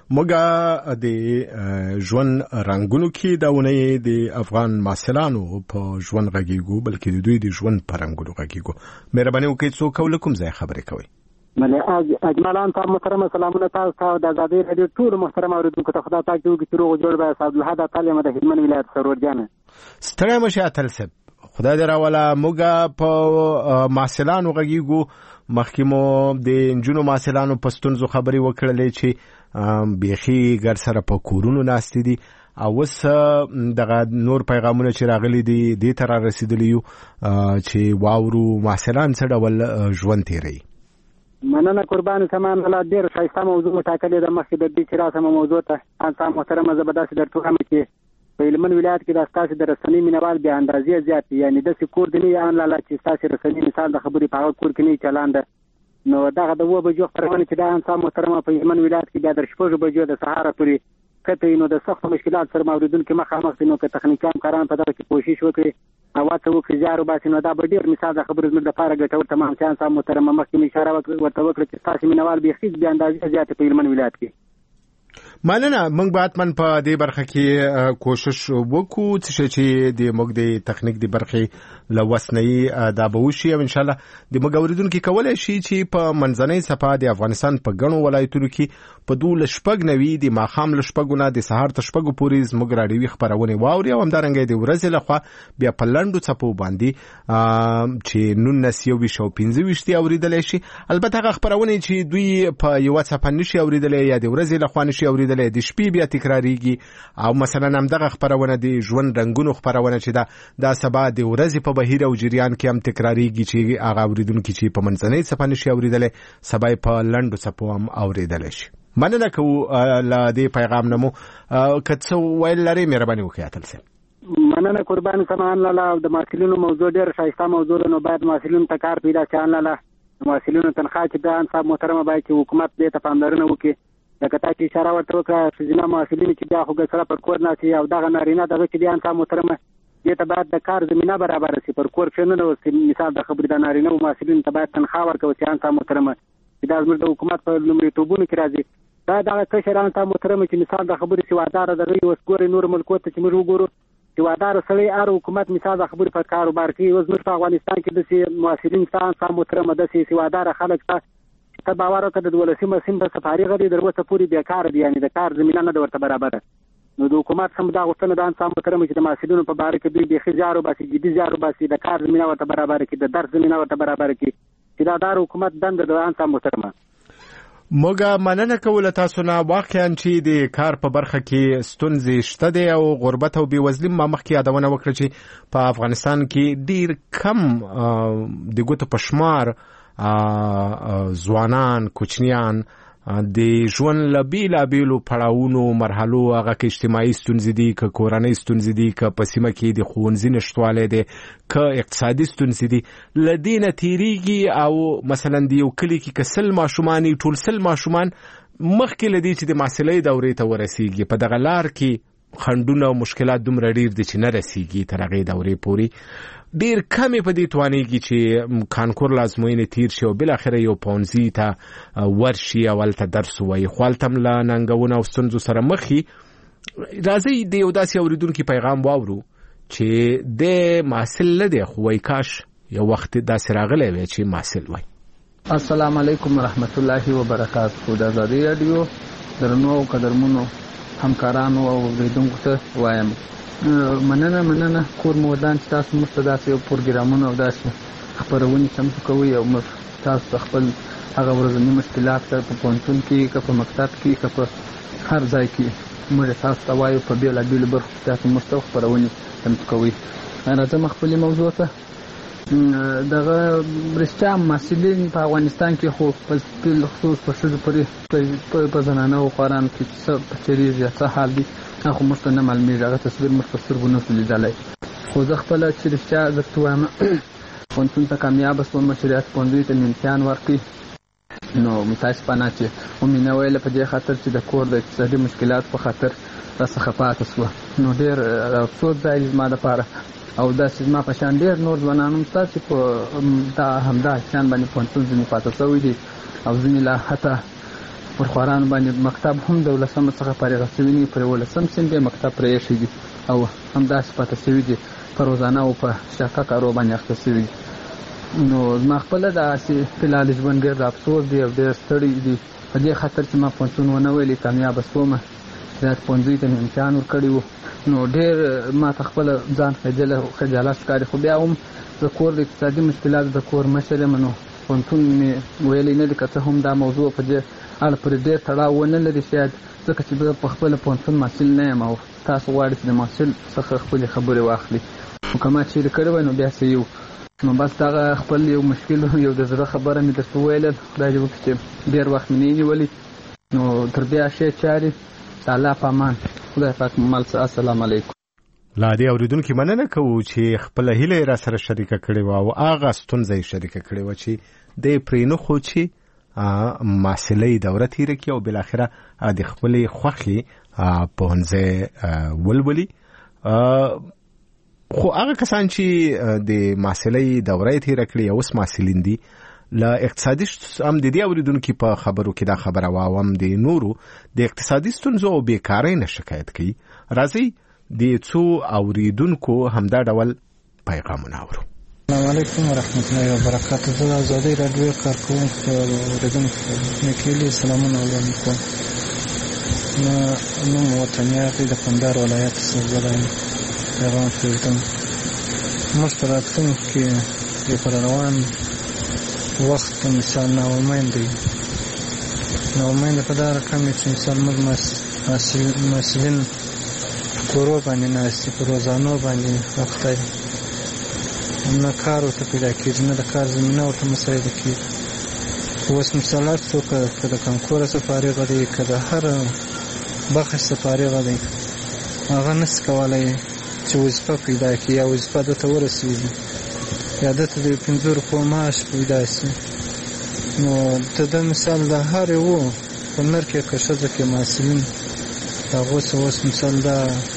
موږ د ژوند رنګونو کې دا اونۍ د افغان محصلانو په ژوند غږیږو، بلکې د دوی د ژوند په رنګونو غږیږو. مهرباني وکړئ څوک او له کوم ځای خبرې کوئ؟ ملې اجمالان ته محترمه سلامونه تاسو ته د ازادۍ راډیو ټول محترم اوریدونکو ته خدای پاک دې وکړي چې روغ جوړ به. عبدالحد اتل یم د هلمند ولایت سرور جانه. ستړی مشه اتل صاحب، خدای دې راوله. موږ په محصلانو غږیږو. مخکې مو د نجونو محصلانو په ستونزو خبرې وکړلې چې بیخي ګر سره په کورونو ناستې دي، او اوس دغه نور پیغامونه چې راغلي دي دې ته را رسېدلي یو چې واورو محصلان څه ډول ژوند تېروي. مننه قربان سمان الله. ډېر ښایسته موضوع مو ټاکلې ده. مخکې د دې چې راسمه موضوع ته انسان محترمه زه به داسې درته وایم چې په هلمند ولایت کې دا ستاسې د رسنۍ مینوال بې اندازې زیات دي. یعنې داسې کور دې نه وي ان لاله چې ستاسې رسنۍ مثال د خبرې په هغه کور کې نه وي چلان ده. نو دغه د اوه بجو خپرونه چې دا انسان محترمه په هلمند ولایت کې بیا د شپږو بجو د سهاره پورې کته نو د سختو مشکلات سره ماوریدونکي مخامخ دي. نو که تخنیکي همکاران په دغه کې کوشش وکړي او هڅه وکړي زیار وباسي نو دا به ډېر مثال د خبرې زموږ لپاره ګټور تمام شي. انسان محترمه مخکې مې اشاره ورته وکړه چې ستاسې مینوال بیخي بې اندازې زیات په هلمند ولایت کې. مننه. موږ به حتما په دې برخه کې کوشش وکړو چې د موږ د تخنیک د برخې له وس نه دا به وشي او انشاءالله د موږ اورېدونکي کولی شي چې په منځنۍ څپه د افغانستان په ګڼو ولایتونو کې په دولس شپږ نوي د ماښام له شپږو نه د سهار تر شپږو پورې زموږ راډیوي خپرونې واوري او همدارنګه د ورځې لخوا بیا په لنډو څپو باندې چې نولس یو ویشت او پنځه ویشت اورېدلی شي. البته هغه خپرونې چې دوی په یوه څپه نشي اورېدلی یا د ورځې لخوا نشي اورېدلی د شپې بیا تکراریږي، او مثلا همدغه خپرونه د ژوند رنګونو خپرونه چې دا د سبا د ورځې په بهیر او جریان کې هم تکراریږي چې هغه اوریدونکي چې په منځنۍ څپه نشي اورېدلی سبا په لنډو څپو هم اورېدلی شي. مننه کوو له دې پیغام نه مو. که څه ویل لرئ مهرباني وکړئ اتل صاحب. مننه قربان سمان لاله. د محصلینو موضوع ډېر ښایسته موضوع ده. نو باید محصلینو ته کار پیدا شي. ان لاله محصلینو تنخواه چې دا انصاف محترمه باید چې حکومت دې ته پاملرنه وکړي. لکه تا چې اشاره ورته وکړه ښځینه محصلین چې بیا خو ګسره پر کور ناستي او دغه نارینه دغه چې بیا انسان محترمه دې ته باید د کار زمینه برابره شي. پر کور کښېنونه اوسي. مثال د خبرې د نارینه محصلینو ته باید تنخواه ورکړو چې انسان محترمه چې دا زموږ د حکومت په لومړیتوبونو کې راځي. دا دغه کشر انسان محترمه چې مثال د خبرې سواداره دغه اوس ګورې نور ملکو ته چې موږ وګورو سواداره سړی هر حکومت مثال د خبرې په کاروبار کې اوس موږ په افغانستان کې داسې محصلین شته انسان محترمه داسې سواداره خلک شته ته باور وکړه د دولسمه سیم په سفاري غړي در اوسه پورې بیکاره دي. یعنې د کار زمینه نه ده ورته برابره. نو د حکومت هم دا غوښتنه ده انسان محترمه چې د محصلینو په باره کې دوی بیخي زیار وباسي، جدي زیار وباسي، د کار زمینه ورته برابره کړي، د درس زمینه ورته برابره کړي چې دا دار حکومت دنده ده انسان محترمه. موږ مننه کوو له تاسو نه. واقعا چې د کار په برخه کې ستونزې شته دی او غربت او بېوزلي ما مخکې یادونه وکړه چې په افغانستان کې ډېر کم د ګوتو په شمار ځوانان کوچنیان د ژوند له بېلابېلو پړاوونو مرحلو هغه که اجتماعي ستونزې دي که کورنۍ ستونزې دي که په سیمه کې د ښوونځي نشتوالی دی که اقتصادي ستونزې دي له دې نه تېرېږي او مثلا د یو کلي کې که سل ماشومان یي ټول سل ماشومان مخکې له دې چې د محصلۍ دورې ته ورسېږي په دغه لار کې خنډونه او مشکلات دومره ډېر دي چې نه رسېږي تر هغې دورې پورې. ډېر کمې په دې توانېږي چې کانکور له ازموینې تېر شي او بالاخره یو پوهنځي ته ورشي او هلته درس ووایي، خو هلته هم له ننګونو او ستونزو سره مخ وي. راځئ د یو داسې اورېدونکي پیغام واورو چې د محصل لدی خو وای کاش یو وخت داسې راغلی وي چې محصل وای. السلام علیکم ورحمت الله وبرکاته. د آزادۍ رادیو درنو او قدرمنو همکارانو او اوریدونکو ته وایم مننه مننه کور مو ودان چې تاسو موږ ته داسې یو پروګرامونه او داسې خپرونې چمتو کوئ او موږ تاسو خپل هغه ورځني مشکلات که په پوهنتون کې که په مکتب کې که په هر ځای کې موږ تاسو ته وایو په بېلابېلو برخو کې تاسو موږ ته خپرونې چمتو کوئ. راځم خپلې موضوع ته. دغه رښتیا محصلین په افغانستان کې خو په خصوص په ښځو پورې په زنانه او خوارانو کې څه چېرېږي څه حال دي خو موږ ته نه معلومېږي. هغه تصویر موږ په سترګو نه شو لیدلی. خو زه خپله چې رښتیا درته وایم پوهنتون ته کامیابه شوم، شریعت پوهنځیو ته مې امتحان ورکړ. نو متاسفانه چې ومې نه ویله په دې خاطر چې د کور د اقتصادي مشکلاتو په خاطر راڅخه پاته شوه. نو ډېر افسوس ځای دی زما دپاره او داسې زما په شان ډېر نور ځوانان هم شته چې په دا همدا شان باندې پوهنتون ځینې پاته شوي دي او ځینې لا حتی پر خوارانو باندې مکتب هم د ولسمه څخه فارغه شوي نه پر ولسم سند یې مکتب پرې ایښی دي او همداسې پاته شوي دي په روزانه او په شاقه کارو باندې اخته شوي دي. نو زما خپله داسې فلحال ژوند ډېر د افسوس دی او ډېر ستړی دی په دې خاطر چې ما پوهنتون ونه ویلې کامیابه شومه. شریعت پوهنځیو ته مې امتحان ورکړی و. نو ډېر ما ته خپله ځان خجالت ښکاري خو بیا هم د کور د اقتصادي مشکلاتو د کور مشر یم. نو پوهنتون مې ویلی نه دی که څه هم دا موضوع په دې اړه پرې ډېر تړاو ونه لري شاید ځکه چې زه په خپله پوهنتون محصل نه یم او تاسو غواړئ چې د محصل څخه خپلې خبرې واخلي. خو که ما چیرې کړی وای نو بیا څه یو. نو بس دغه خپل یو مشکل یو د زړه خبره مې درته وویله. خدای دې وکړي چې ډېر وخت مې نه نیولي. نو تر بیا ښې چارې د الله په امان. خدای پاک مل څه. السلام علیکم. لا دې اورېدونکي مننه کوو چې خپله هیله یې را سره شریکه کړې وه او هغه ستونزه یې شریکه کړې وه چې دی پرې نه خو چې محصلۍ دوره تېره کړي او بالاخره د خپلې خوښې پوهنځی ولولي. خو هغه کسان چې د محصلۍ دوره یې تېره کړې اوس محصلین دي له اقتصادي هم د دې اورېدونکي په خبرو کې دا خبره وه او هم د نورو د اقتصادي ستونزو او بېکارۍ نه شکایت کوي. راځئ د څو اورېدونکو همدا ډول پیغامونه اورو. السلام علیکم ورحمت الله وبرکاته. زه د آزادۍ راډیو کارکوونکو او اورېدونکو نیکهیلې سلامونه وړاندې کوم. زما نوم وطن یاغي د کندهار ولایت څخه زه دا پیغام پرېږدم. موږ په راتلونکي کې پر روان وخت کې مثال ناامید دی. ناامید په دا رقم چې مثال موږ محصلین کورو باندې ناست دي، په روزانو باندې وخت دی، نه کار ورته پیدا کېږي، نه د کار زمینه ورته مساعده کېږي. اوس مثال هر څوک که د کانکوره څه فارغه دی که د هر بخش څه فارغه دی هغه نشي کولی چې وظیفه پیدا کړي یا وظیفه دته ورسېږي یا دته د پنځو روپو معاش پیدا شي. نو ته د مثال د هر یو په نر کې که ښځه کې محصلین د هغو څه اوس مثال دا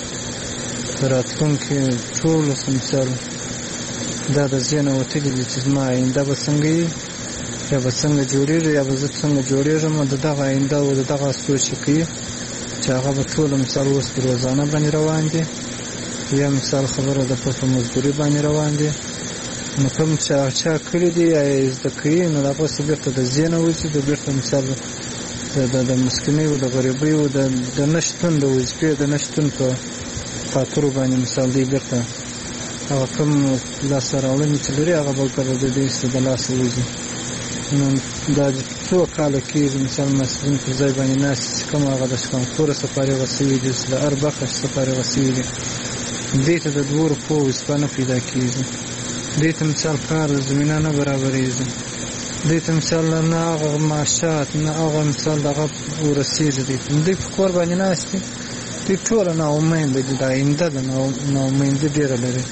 د راتلونکي ټولو څه مثال دا د ذهنه وتلي دي چې زما آینده به څنګه وي یا به څنګه جوړېږي یا به زه څنګه جوړېږم. د دغه آینده او د دغه سوچ یې کوي چې هغه به ټوله مثال اوس په روزانه باندې روان دي یا مثال خبره د په مزدوري باندې روان دي. نو کوم چې هغه چا کړي دي یا یې زده کوي نو د هغه څه بېرته د ذهنه وځي، د بېرته مثال د مسکینۍ او د غریبۍ او د نه شتون د وظیفې د نه شتون په خاطرو باندې مثال دی بېرته هغه کوم لاسته راوړنې چې لري هغه به کله د دې څه د لاسه وځي. نو دا څو کاله کېږي مثال محصلین پر ځای باندې ناست چې کوم هغه د کانکوره څه فارغه شوي دي چې د هر بخش څه فارغه شوي دي دې ته د دوو روپو وظیفه نه پیدا کېږي، دې ته مثال کار زمینه نه برابرېږي، دې ته مثال نه هغه معاشات نه هغه مثال دغه ورسېږي. دوی په کور باندې ناست دي، دوی ټوله ناامیده دي، د آینده د ناامیدي ډېره لري.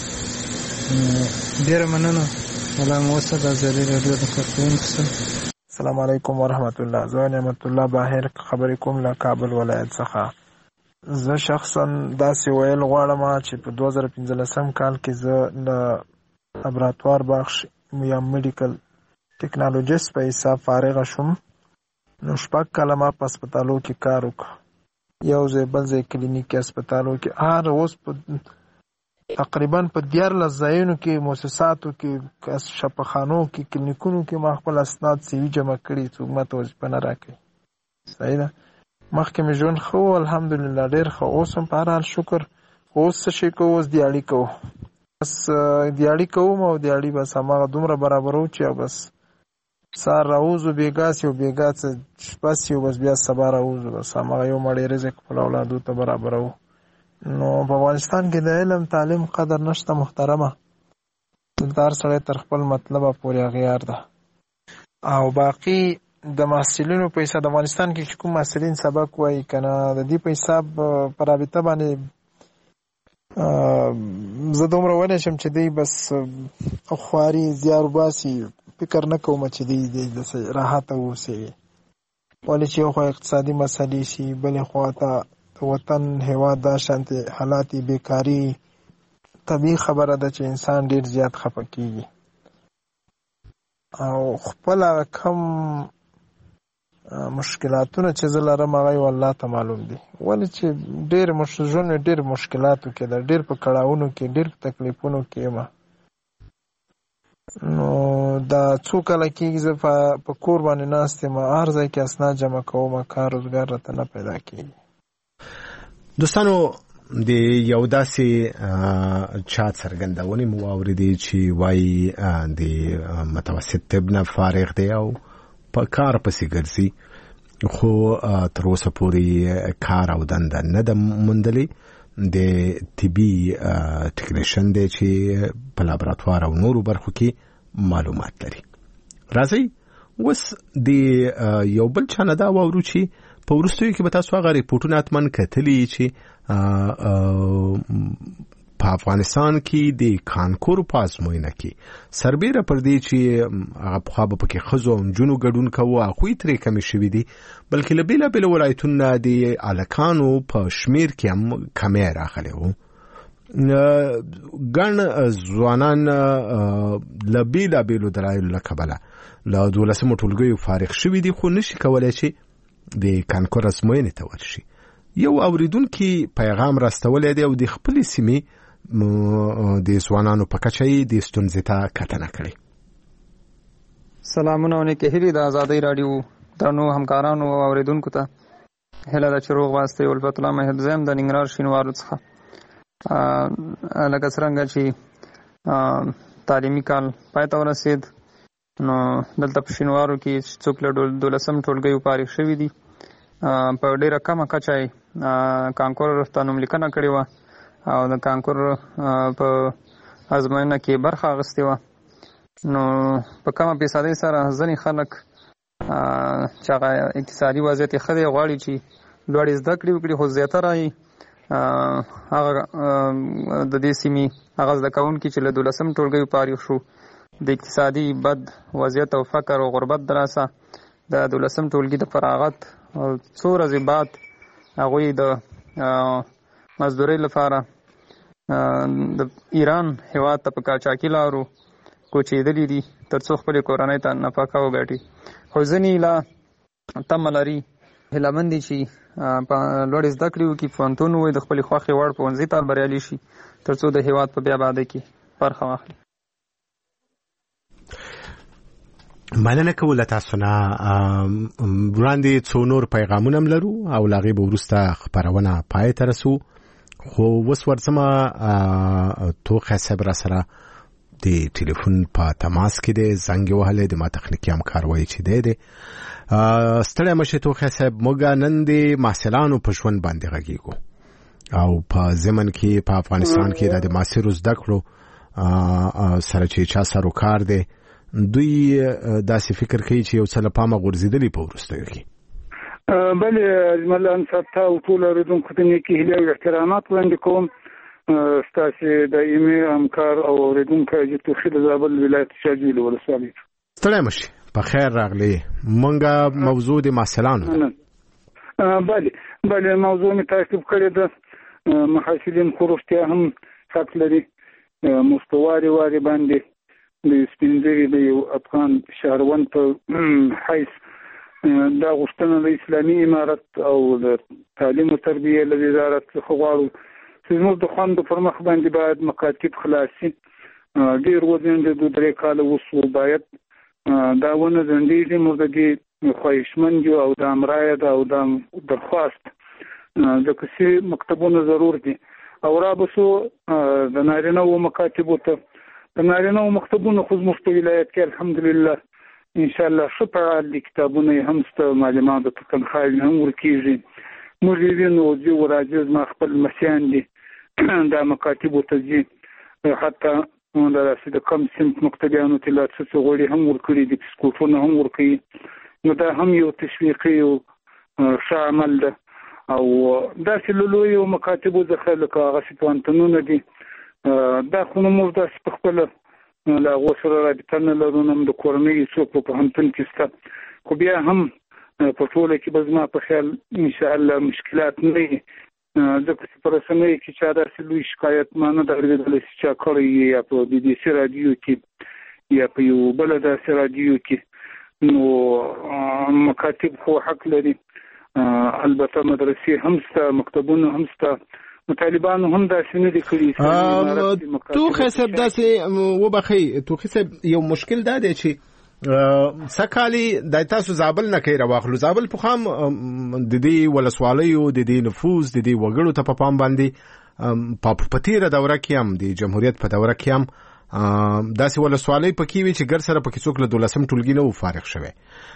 ډېره مننه. الله مو وسه د آزادۍ راډیو د کارکوونکو سره. السلام علیکم ورحمت الله. زه نعمت الله باهر خبرې کوم له کابل ولایت څخه. زه شخصا داسې ویل غواړم چې په دوه زره پنځلسم کال کې زه له لابراتوار بخش یا میډیکل ټیکنالوژیست په حساب فارغه شوم. نو شپږ کاله ما په هسپتالو کې کار وکړ، یو ځای بل ځای کلینیکي هسپتالو کې. هر اوس په تقریبا په دیارلس ځایونو کې مؤسساتو کې شفاخانو کې کلینیکونو کې ما خپل اسناد سی وي جمع کړي، څوک ماته وظیفه نه راکوي. صحیح ده. مخکې مې ژوند ښه و الحمدلله، ډېر ښه. اوس هم په هر حال شکر. اوس څه شی کوو؟ اوس دیاړي کوو. بس دیاړي کوم او دیاړي بس هماغه دومره برابرو چې او بس سهار راوځو بېګا سي او بېګا څه شپه سي او بس بیا سبا راوځو، بس هماغه یو مړی رزق خپل اولادو ته برابرو. نو په افغانستان کې د علم تعلیم قدر نشته محترمه. دلته هر سړی تر خپل مطلبه پورې اغیار ده. او باقي د محصلینو په حساب د افغانستان کې چې کوم محصلین سبق وایي که نه، د دې په حساب په رابطه باندې زه دومره ونی شم چې دی بس خواري زیار وباسي. فکر نه کوم چې دی د راحته واوسي، ولې چې یو خوا اقتصادي مسلې شي، بلې خوا ته وطن هیواد دا شانتې حالات بیکاري طبیعي خبره ده چې انسان ډېر زیات خفه کېږي. او خپل هغه کم مشکلاتونه چې زه لرم هغه یې والله ته معلوم دي، ولې چې ډېر ژوند مې ډېر مشکلاتو کې ده، ډېر په کړاوونو کې، ډېر په تکلیفونو کې یم. نو دا څو کله کېږي زه په کور باندې ناست یم، هر ځای کې اسناد جمع کوم، کار روزګار راته نه پیدا کېږي. دوستانو د یو داسې چا څرګندونې مو واورېدې چې وایي د متوسط طب نه فارغ دی او په کار پسې ګرځي، خو تر اوسه پورې کار او دنده نه ده موندلې. د طبي ټیکنیشن دی چې په لابراتوار او نورو برخو کې معلومات لري. راځئ اوس د یو بل چا نه دا واورو چې په وروستیو کې به تاسو هغه ریپورټونه حتماً کتلي چې په افغانستان کې د کانکور په ازموینه کې سربیره پر دې چې هغه پخوا به پکې ښځو او نجونو ګډون کوه، هغوی ترې کمې شوي دي، بلکې له بېلابېلو ولایتونو نه د هلکانو په شمېر کې هم کمی راغلی و. ګڼ ځوانان له بېلابېلو دلایلو له کبله له دولسمو ټولګیو فارغ شوي دي، خو نشي کولی چې د کانکور ازموینې ته ورشي. یو اوریدونکي پیغام راستولی دی او د خپلې سیمې د ځوانانو په کچه یې د ستونزې ته کتنه کړې. سلامونه او نیکې هیلې د ازادۍ راډیو درنو همکارانو او اوریدونکو ته. هیله ده چې روغ واسطې الفت الله محب زیم د ننګرهار شینوارو څخه. لکه څرنګه چې تعلیمي کال پای ته ورسېد، نو دلته په شینوارو کې څوک له دولسم ټولګیو فارغ شوي دي، په ډېره کمه کچه یې کانکور ته نوملیکنه کړې وه او د کانکور په ازموینه کې برخه اخیستې وه. نو په کمه فیصدۍ سره ځینې خلک چې هغه اقتصادي وضعیت یې ښه دی غواړي چې لوړې زده کړې وکړي، خو زیاتره یې هغه د دې سیمې هغه زده کوونکي چې له دولسم ټولګیو فارغ شو د اقتصادي بد وضعیت او فقر او غربت دراسه د دولسم ټولګي د فراغت څو ورځې بعد هغوی د مزدورۍ لپاره د ایران هیواد ته په قاچاقي لارو کوچېدلي دي تر څو خپلې کورنۍ ته نفقه وګټي. خو ځینې لا تمه لري، هیله مند دي چې په لوړې زده کړې وکړي، پوهنتون ووایي، د خپلې خوښې وړ پوهنځي ته بریالي شي تر څو د هیواد په بیابادۍ کې برخه واخلي. مننه کوو له تاسو نه. وړاندې څو نور پیغامونه هم لرو او له هغې به وروسته خپرونه پای ته رسو. خو اوس ورځمه توخی صاحب را سره د ټلیفون په تماس کې دی، زنګ یې وهلی د ما تخنیکي همکار وایي چې دی دی. ستړی مه شئ توخی صاحب، موږ نن د محصلانو په ژوند باندې غږیږو او په ضمن کې په افغانستان کې د معاصرو زده کړو سره چې چا سر و کار دی، دوی داسې فکر کوي چې یو څه له پامه غورځېدلي په وروستیو کې. بلې اجمل انصار ته او ټولو اورېدونکو ته نیکې هیلې او احترامات وړاندې کوم. ستاسې دایمي همکار او اورېدونکی حاجي توخي د زابل ولایت شاجویل ولسوالۍ. ستړی مه شئ، په خیر راغلی. مونږ موضوع د محصلانو ده. بلې بلې موضوع مې تعقیب کړې ده. محصلین خو رښتیا هم حق لري موږ په وارې وارې باندې د سپین ږیري د یو افغان شهروند په حیث دا غوښتنه د اسلامي امارت او د تعلیم او تربیې له وزارت څخه غواړو چې زموږ د خوندو پر مخ باندې باید مکاتب خلاص شي. ډېر وځنډ د درې کاله وسو باید دا ونه ځنډېږي. موږ د دې خواهشمند یو او د امرایه ده او د درخواست ځکه چې مکتبونه ضرور دي او رابسو د نارینه و مکاتبو ته. د نارینه و مکتبونه خو زموږ په ولایت کې الحمدلله انشاءالله ښه فعال دي. کتابونه یې هم شته، معلمانو ته تنخواوې هم ورکېږي. موږ یې وینو ځي و راځي. زما خپل لمسیان دي دا مکاتبو ته ځي. حتی داسې د کم صنف مکتبیانو ته لا څه څه غوړي هم ورکړي دي، بسکوټونه هم ورکوي. نو دا هم یو تشویقي او ښه عمل ده. او داسې له لویو مکاتبو څخه لکه هغسې پوهنتونونه دي دا خو نو موږ داسې په خپله له هغو سره رابطه نه لرو، نه د کورنۍ څوک په پوهنتون کې شته. خو بیا هم په ټوله کې به زما په خیال انشاءالله مشکلات نه وي، ځکه چې په رسنیو کې چا داسې لوی شکایت ما نه ده اورېدلی چې چا کړی یا په بي بي سي راډیو کې یا په یو بله داسې راډیو کې. نو مکاتب خو حق لري. البته مدرسې هم شته، مکتبونه هم شته. طالبانو هم داسې نه دي کړي. توخی صاحب داسې وبخئ، توخی صاحب یو مشکل دا دی چې سکالي د تاسو زابل نه کوي راواخلو. زابل په خام د دې ولسوالیو د دې نفوذ د دې وګړو ته په پام باندې په تیره دوره کې هم د جمهوریت په دوره کې هم داسې ولسوالۍ پکې وي چې ګر سره پکې څوک له دولسم ټولګي نه و فارغ شوی.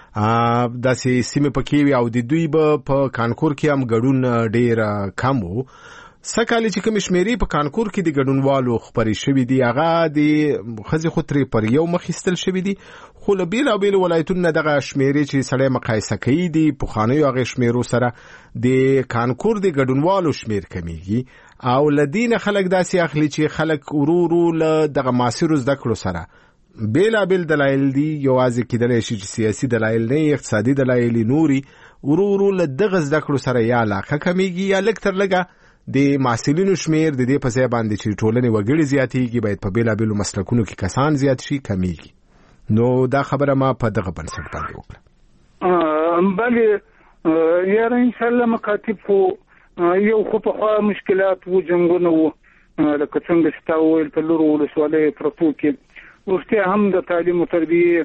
داسې سیمې پکې وي او د دوی به په کانکور کې هم ګډون ډېر کم و. سکالي چې کوم شمیرې په کانکور کې د ګډونوالو خبرې شوې دي هغه د ښځې خو ترې پر یو مخ ایستل شوي دي، خو له بېلابېلو ولایتونو نه دغه شمیرې چې سړی مقایسه کوي دي پخوانیو هغې شمیرو سره د کانکور د ګډونوالو شمیر کمیږي. او له دې نه خلک داسې اخلي چې خلک ورو ورو له دغه معاصرو زده کړو سره بېلابېل دلایل دي، یوازې کېدلی شي چې سیاسي دلایل نه اقتصادي دلایل نوري، ورو ورو له دغه زده کړو سره یا علاقه کمیږي یا لږ تر لږه د محصلینو شمیر د دې په ځای باندې چې ټولنې وګړي زیاتېږي باید په بېلابېلو مسلکونو کې کسان زیات شي کمیږي. نو دا خبره ما په دغه بنسټ باندې وکړه. بلې یاره انشاءالله مکاتب خو یو خو پخوا مشکلات و، جنګونه و، لکه څنګه چې تا وویل په لورو ولسوالیو پرتو کې وروستیا هم د تعلیم و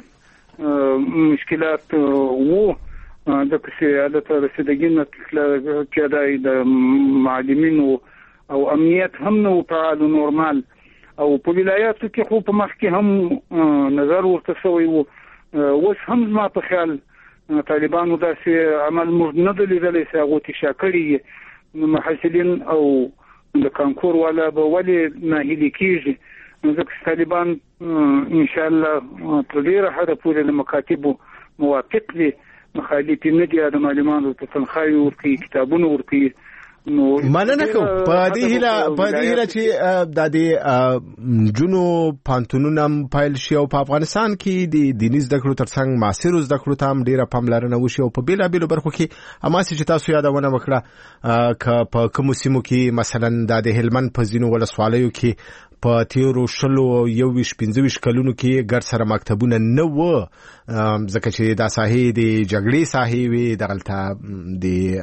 تربیې مشکلات و، ځکه چې هلته رسیدګي نه کېدای د معلمینو او امنیت هم نه و فعال و نورمال. او په ولایاتو کې خو په مخکې هم نظر ورته شوی و. اوس هم زما په خیال طالبانو داسې عمل موږ نه دی لیدلی چې هغو ته شا کړي. محصلین او د کانکور والا به ولې ناهیلي کېږي، ځکه چې طالبان انشاءالله تر ډېره حده پورې د مکاتبو موافق دي، مخالف نه دي. د معلمانو ته تنخواوې ورکوي، کتابونه ورکوي. نو مننه کوم په دې هیله په دې هیله چې د دې نجونو پانتونونه پیل شي او په افغانستان کې د دیني زده کړو ترڅنګ معاصرو زده کړو ته هم ډېره پاملرنه وشي او په بېلابېلو برخو کې هماسې چې تاسو یادونه وکړه که په کومو سیمو کې مثلا د هلمند په ځینو ولسوالیو کې په تیرو شلو یوویشت پنځه ویشت کلونو کې ګډ سره مکتبونه نه وه، ځکه چې دا ساحې د جګړې ساحې وې، دغلته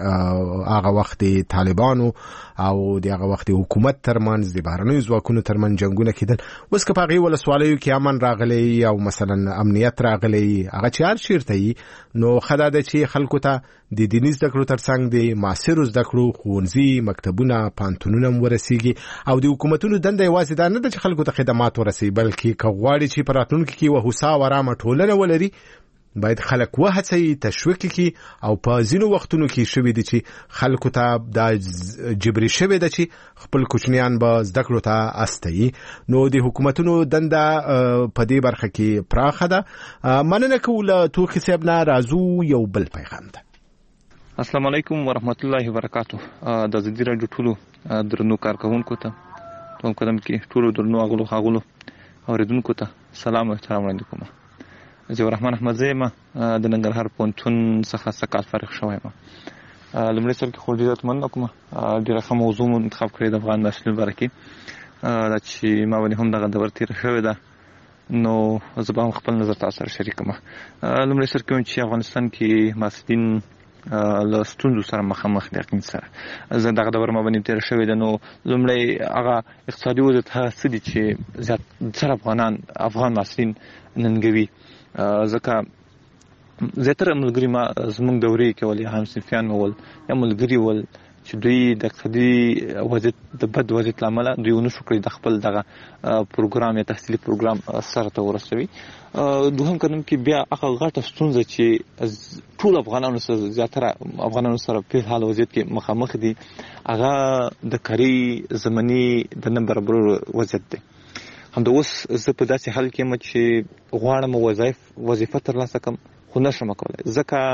د هغه وخت د طالبانو او د هغه وخت د حکومت ترمنځ د بهرنیو ځواکونو ترمنځ جنګونه کېدل. اوس که په هغې ولسوالیو کې امن راغلی او مثلا امنیت راغلی هغه چې هر چېرته وي، نو ښه دا ده چې خلکو ته د دیني زده کړو ترڅنګ د معاصرو زده کړو ښوونځي، مکتبونه، پانتونونه هم ورسېږي. او د حکومتونو دنده یوازې دا نه ده چې خلکو ته خدمات ورسوي، بلکې که غواړي چې په راتلونکي کې یوه هوسا او ارامه ټولنه ولري باید خلک وهڅوي، تشویق کړي. او په ځینو وختونو کې شوي دي چې خلکو ته دا جبري شوې ده چې خپل کوچنیان به زده کړو ته استوي. نو د حکومتونو دنده په دې برخه کې پراخه ده. مننه کوو. له توخي صاحب نه راځو یو بل پیغام ده. السلام علیکم ورحمت الله وبرکاتو. د ازادي راډیو ټولو درنو کارکوونکو ته په قدم کې ټولو درنو اغلو خاغلو اوریدونکو ته سلام او احترام وړاندې کوم. زه رحمان احمد زیم د ننګرهار پوهنتون څخه سکال فارغ شوی یم. لومړی سر کې خو ډېره مننه کوم، ډېره ښه موضوع مو انتخاب کړې د افغان ناشنل باره کې، دا چې ما باندې هم دغه دور تېره شوې ده، نو زه به هم خپل نظر تاسو سره شریکوم. لومړی سر کې چې افغانستان کې محصلین له ستونزو سره مخامخ دي یقین سره. زه دغه دور ما باندې تیر شوی د نو لومړی هغه اقتصادي وضعیت هغه څه دي چې زیات زر افغانان افغان محصلین ننګوي. ځکه زیاتره ملګري ما زموږ دورې کولې همصنفیان مې ول یا ملګري ول چې دوی د اقتصادي وضعیت د بد وضعیت له امله دوی ونه شو کړی د خپل دغه پروګرام یا تحصیلي پروګرام سره ته ورسوي. دوهم قدم کې بیا هغه غټه ستونزه چې ټول افغانانو سره زیاتره افغانانو سره په حال وضعیت کې مخامخ دي هغه د کاري زمینی د نه برابرولو وضعیت دی. همدا اوس زه په داسې حال کې یم چې غواړم وظایف وظیفه ترلاسه کړم خو نشم کولی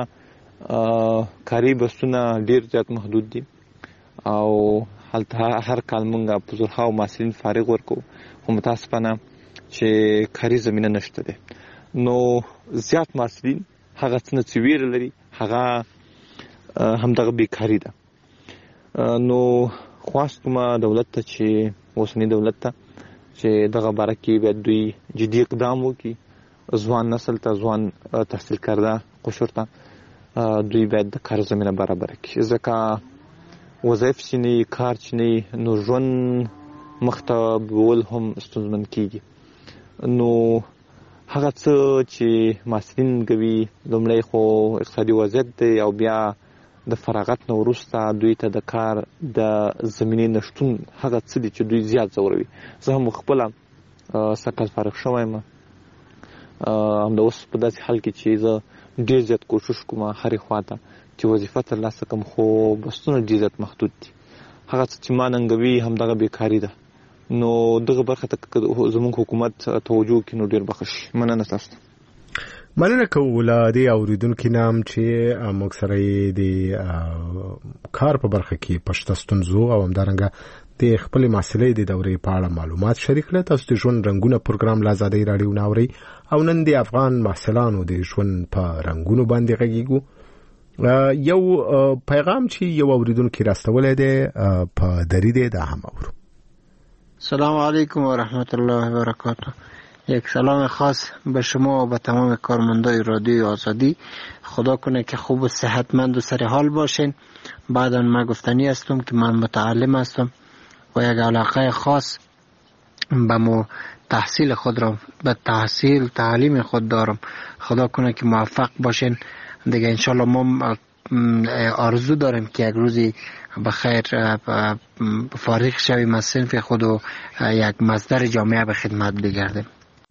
ځکه کاري بسونه ډېر زیات محدود دي او هلته هر کال موږ په زرهاو محصلین فارغ ورکو خو متاسفانه چې کاري زمینه نشته ده. نو زیات محصلین هغه څه چې ویره لري هغه همدغه بیکاري ده. نو خواست کوم دولت ته چې اوسنی دولت ته چې دغه باره کې باید دوی جدي اقدام وکړي. ځوان نسل ته ځوان تحصیل کرده قشر ته دوی باید د کار زمینه برابر کړي ځکه وظایف چې نه کار چې نه نو ژوند مخته بول هم ستونزمن کیږي. نو هغه څه چې محصلین کوي لومړی خو اقتصادي وضعیت دی او بیا د فراغت نه وروسته دوی ته د کار د زمینې نشتون هغه څه دي چې دوی زیات ځوروي. زه هم خپله سږ کال فارغ شوی یم همدا اوس په داسې حال کې چې زه ډېر زیات کوشش کوم هرې خواته چې وظیفه ترلاسه کړم خو بستونه ډېر زیات محدود دي. هغه څه چې ما ننګوي همدغه بیکاري ده. نو دغه برخه ته زموږ حکومت توجه وکړي نو ډېر به ښه شي. مننه تاسو ته. مننه کوو له دې اورېدونکي نه هم چې موږ سره یې د کار په برخه کې په شته ستونزو او همدارنګه د خپلې محصلې د دورې په اړه معلومات شریک کړل. تاسو د ژوند رنګونه پروګرام له ازادۍ راډیو نه اورئ او نن د افغان محصلانو د ژوند په رنګونو باندې غږیږو. یو پیغام چې یو اوریدونکو راستولی دی په دری دی دا هم اورو. سلام علیکم و رحمت الله و برکاته. یک سلام خاص به شما و به تمام کارمندای رادیو آزادی. خدا کنه که خوب و صحتمند و سر حال باشین. بعدا من گفتنی هستم که من متعلم هستم و یک علاقه خاص به مو تحصیل خود را به تحصیل تعلیم خود دارم. خدا کنه که موفق باشین دیگه. انشالله ما آرزو داریم که یک روزی بخیر فارغ شویم از صنف خود و یک مصدر جامعه به خدمت بگردیم.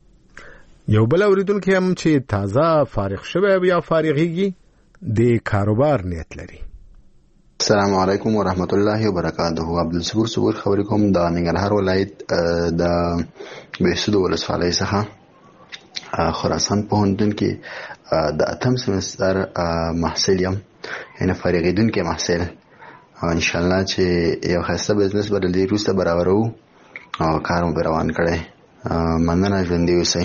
یو بل اوریدونکو هم چې تازه فارغ شوی یا فارغیږي د کاروبار نیت لري. السلام علیکم و رحمت الله و برکاته. عبدالصبور صبور خبرې کوم د ننګرهار ولایت د بهسود ولسوالۍ څخه خراسان پوهنتون کې د اتم سمستر محصل یم، یعنی فارغیدونکی محصل. ان شاء الله چې یو خاصه بزنس بدلې روسته برابرو او کارم روان کړي. مننه، ژوندۍ اوسئ.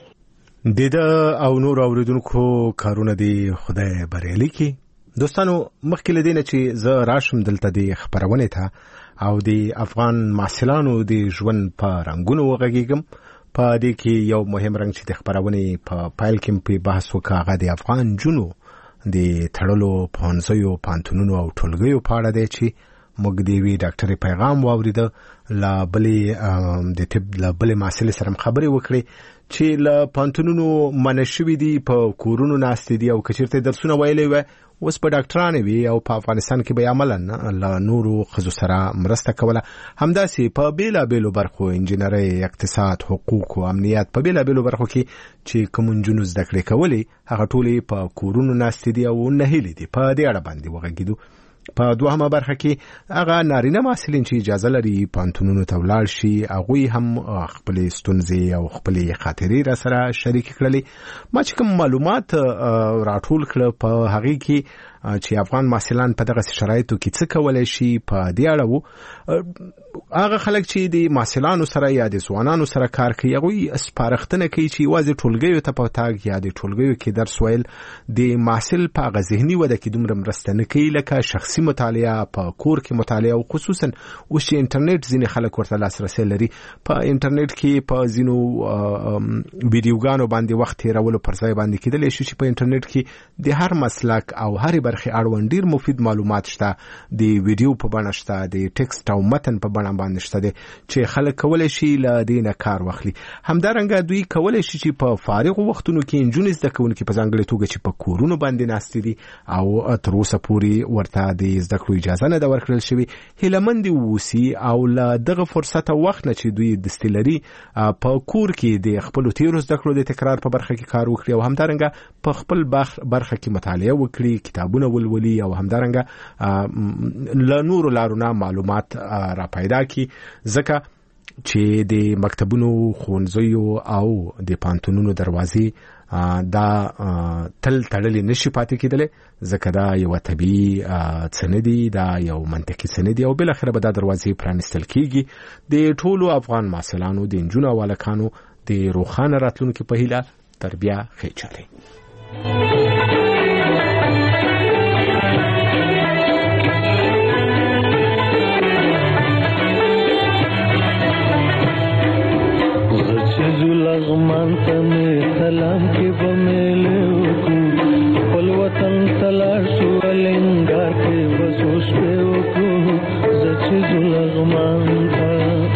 د او نور اوریدونکو کارونه دی خدای بریالي کړي. دوستانو مخکې له دې نه چې زه راشم دلته د خبرونې ته او د افغان محصلانو د ژوند په رنګونو وغږیږم، په دې کې یو مهم رنګ چې د خبرونې په پایل کې په بحث وکړه هغه د افغان جنو د تړلو پوهنځیو پانتونونو او ټولګیو په اړه دی چې موږ د یوې ډاکټرې پیغام واورېده. له بلې د طب له بلې محصلې سره خبرې وکړې چې له پانتونونو منع شوي دي، په کورونو ناستې دي او که چېرته درسونه ویلی وی اوس په ډاکټرانې وي او په افغانستان کې به عملا له نورو ښځو سره مرسته کوله. همداسې په بېلابېلو برخو انجینرۍ، اقتصاد، حقوق او امنیت په بېلابېلو برخو کې چې کوم نجونو زده کړې کولې هغه ټولې په کورونو ناستې دي او نهیلې دي. په دې اړه باندې وغږېدو. په دوهمه برخه کې هغه نارینه محصلین چې اجازه لري پانتونونو ته ولاړ شي هغوی هم خپلې ستونزې او خپلې خاطرې را سره شریکې کړلې. ما چې کوم معلومات راټول کړه په هغې کې چې افغان محصلان په دغه شرایطو کې څه کولی شي په دې اړه وو. هغه خلک چې د محصلانو سره یا د ځوانانو سره کار کوي هغوی سپارښتنه کوي چې یوازې ټولګیو ته په تګ یا د ټولګیو کې درس ویل د محصل په هغه ذهني وده کې دومره مرسته نه کوي لکه شخصي مطالعه، په کور کې مطالعه او خصوصا اوس چې انټرنیټ ځینې خلک ورته لاسرسی لري په انټرنیټ کې په ځینو ویډیوګانو باندې وخت تېرولو پر ځای باندې کېدلی شي چې په انټرنیټ کې د هر مسلک او هرې برخې اړوند ډیر مفید معلومات شته، د ویډیو په بڼه شته، د ټیکسټ او متن په بڼه باندې شته دي چې خلک کولای شي له دې نه کار واخلي. همدارنګه دوی کولای شي چې په فارغ وختونو کې نجونې زده کوونکي په ځانګړې توګه چې په کورونو باندې ناستې دي او تر اوسه پورې ورته د زده کړو اجازه نه ده ورکړل شوې، هیلهمند اوسي او له دغه فرصت او وخت نه چې دوی دستلري په کور کې د خپل تیرو زده کړو د تکرار په برخه کې کار وکړي او همدارنګه په خپل برخه کې مطالعه وکړي، کتابونه ولولي او همدارنګه له نورو لارو معلومات را پیدا کړي، ځکه چې د مکتبونو، ښوونځیو او د پانتونونو دروازې دا تل تړلې نشي پاتې کېدلې، ځکه دا یو طبیعي څه نه دي، دا یو منطقي څه نه دي او بالاخره به دا دروازې پرانیستل کېږي د ټولو افغان محصلانو، د نجونو او هلکانو د روښانه راتلونکي په هیله تربیه خېچلې. لغمان ته مې سلام کې به میلې وکړو، خپل وطن ته لاړ شو الینګار کې به څو شپې وکړو. زه چې ځو لغمان ته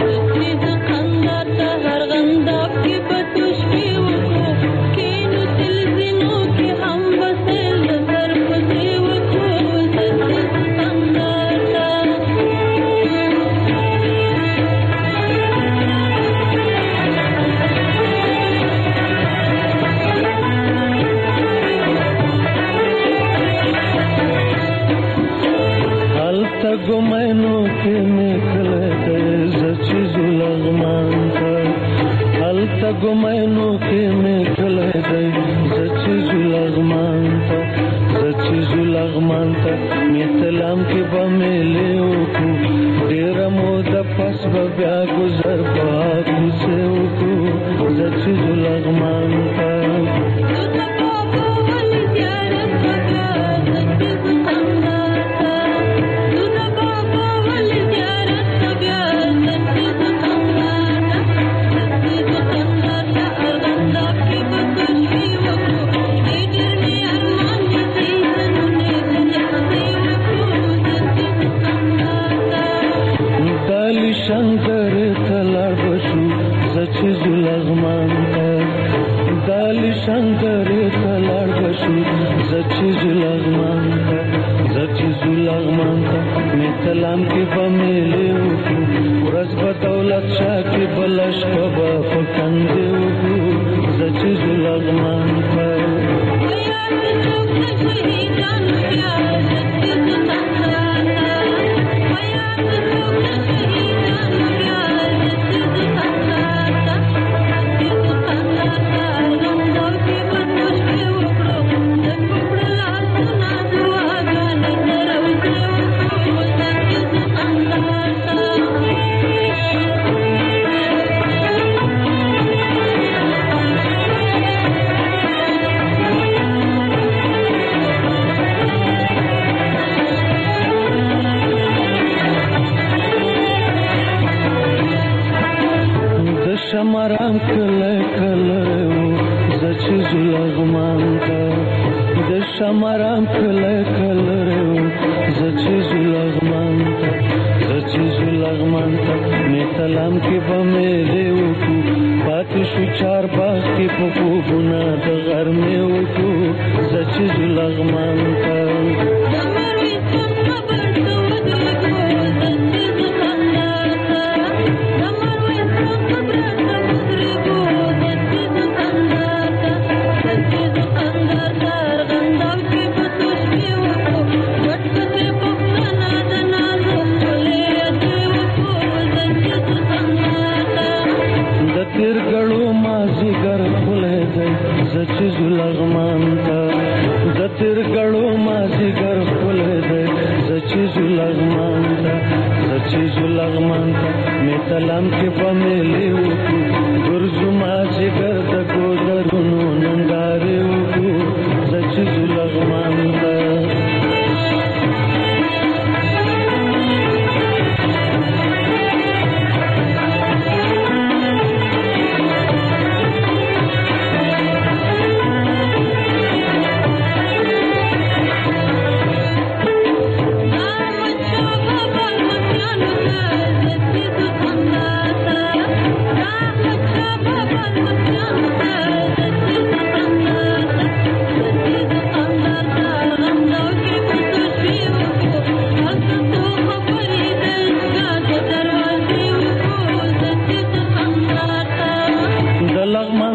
ګمینو کې مې کله د زچ زلغمان ته، هلته ګمینو کې مې کله د زچ زلغمان ته، زچ زلغمان ته مې سلام کې به میلې وکړو، ډېره موده پس به بیا ګذر په کوڅې وکړو. زچ زلغمان ته سلام کې به میلې وکړو، ورځ به دولت شاه کې به لښکه به په کندې وکړو. زه چې ځو لغمان ته شمارام کله کله زه چې ځو لغمان ته، د شمارام کله کله زه چې ځو لغمان ته، زه چې ځو لغمان ته مې سلام کې به میلې وکړو، پاتې شو چار باغ کې په خوبونه د غرمې وکړو. زه چې ځو لغمان ته سلام کې به میلې وکړو، ګرځو مازدیګر د ګودرونو نندارې وکړو. زه چې ځو لغمان ته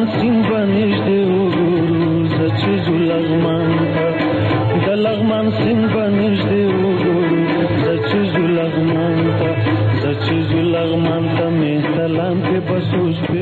سین بنشته وګورو زچ زلغمان ته د لغمان سین بنشته وګورو زچ زلغمان ته زچ زلغمان ته می سلام په بسوس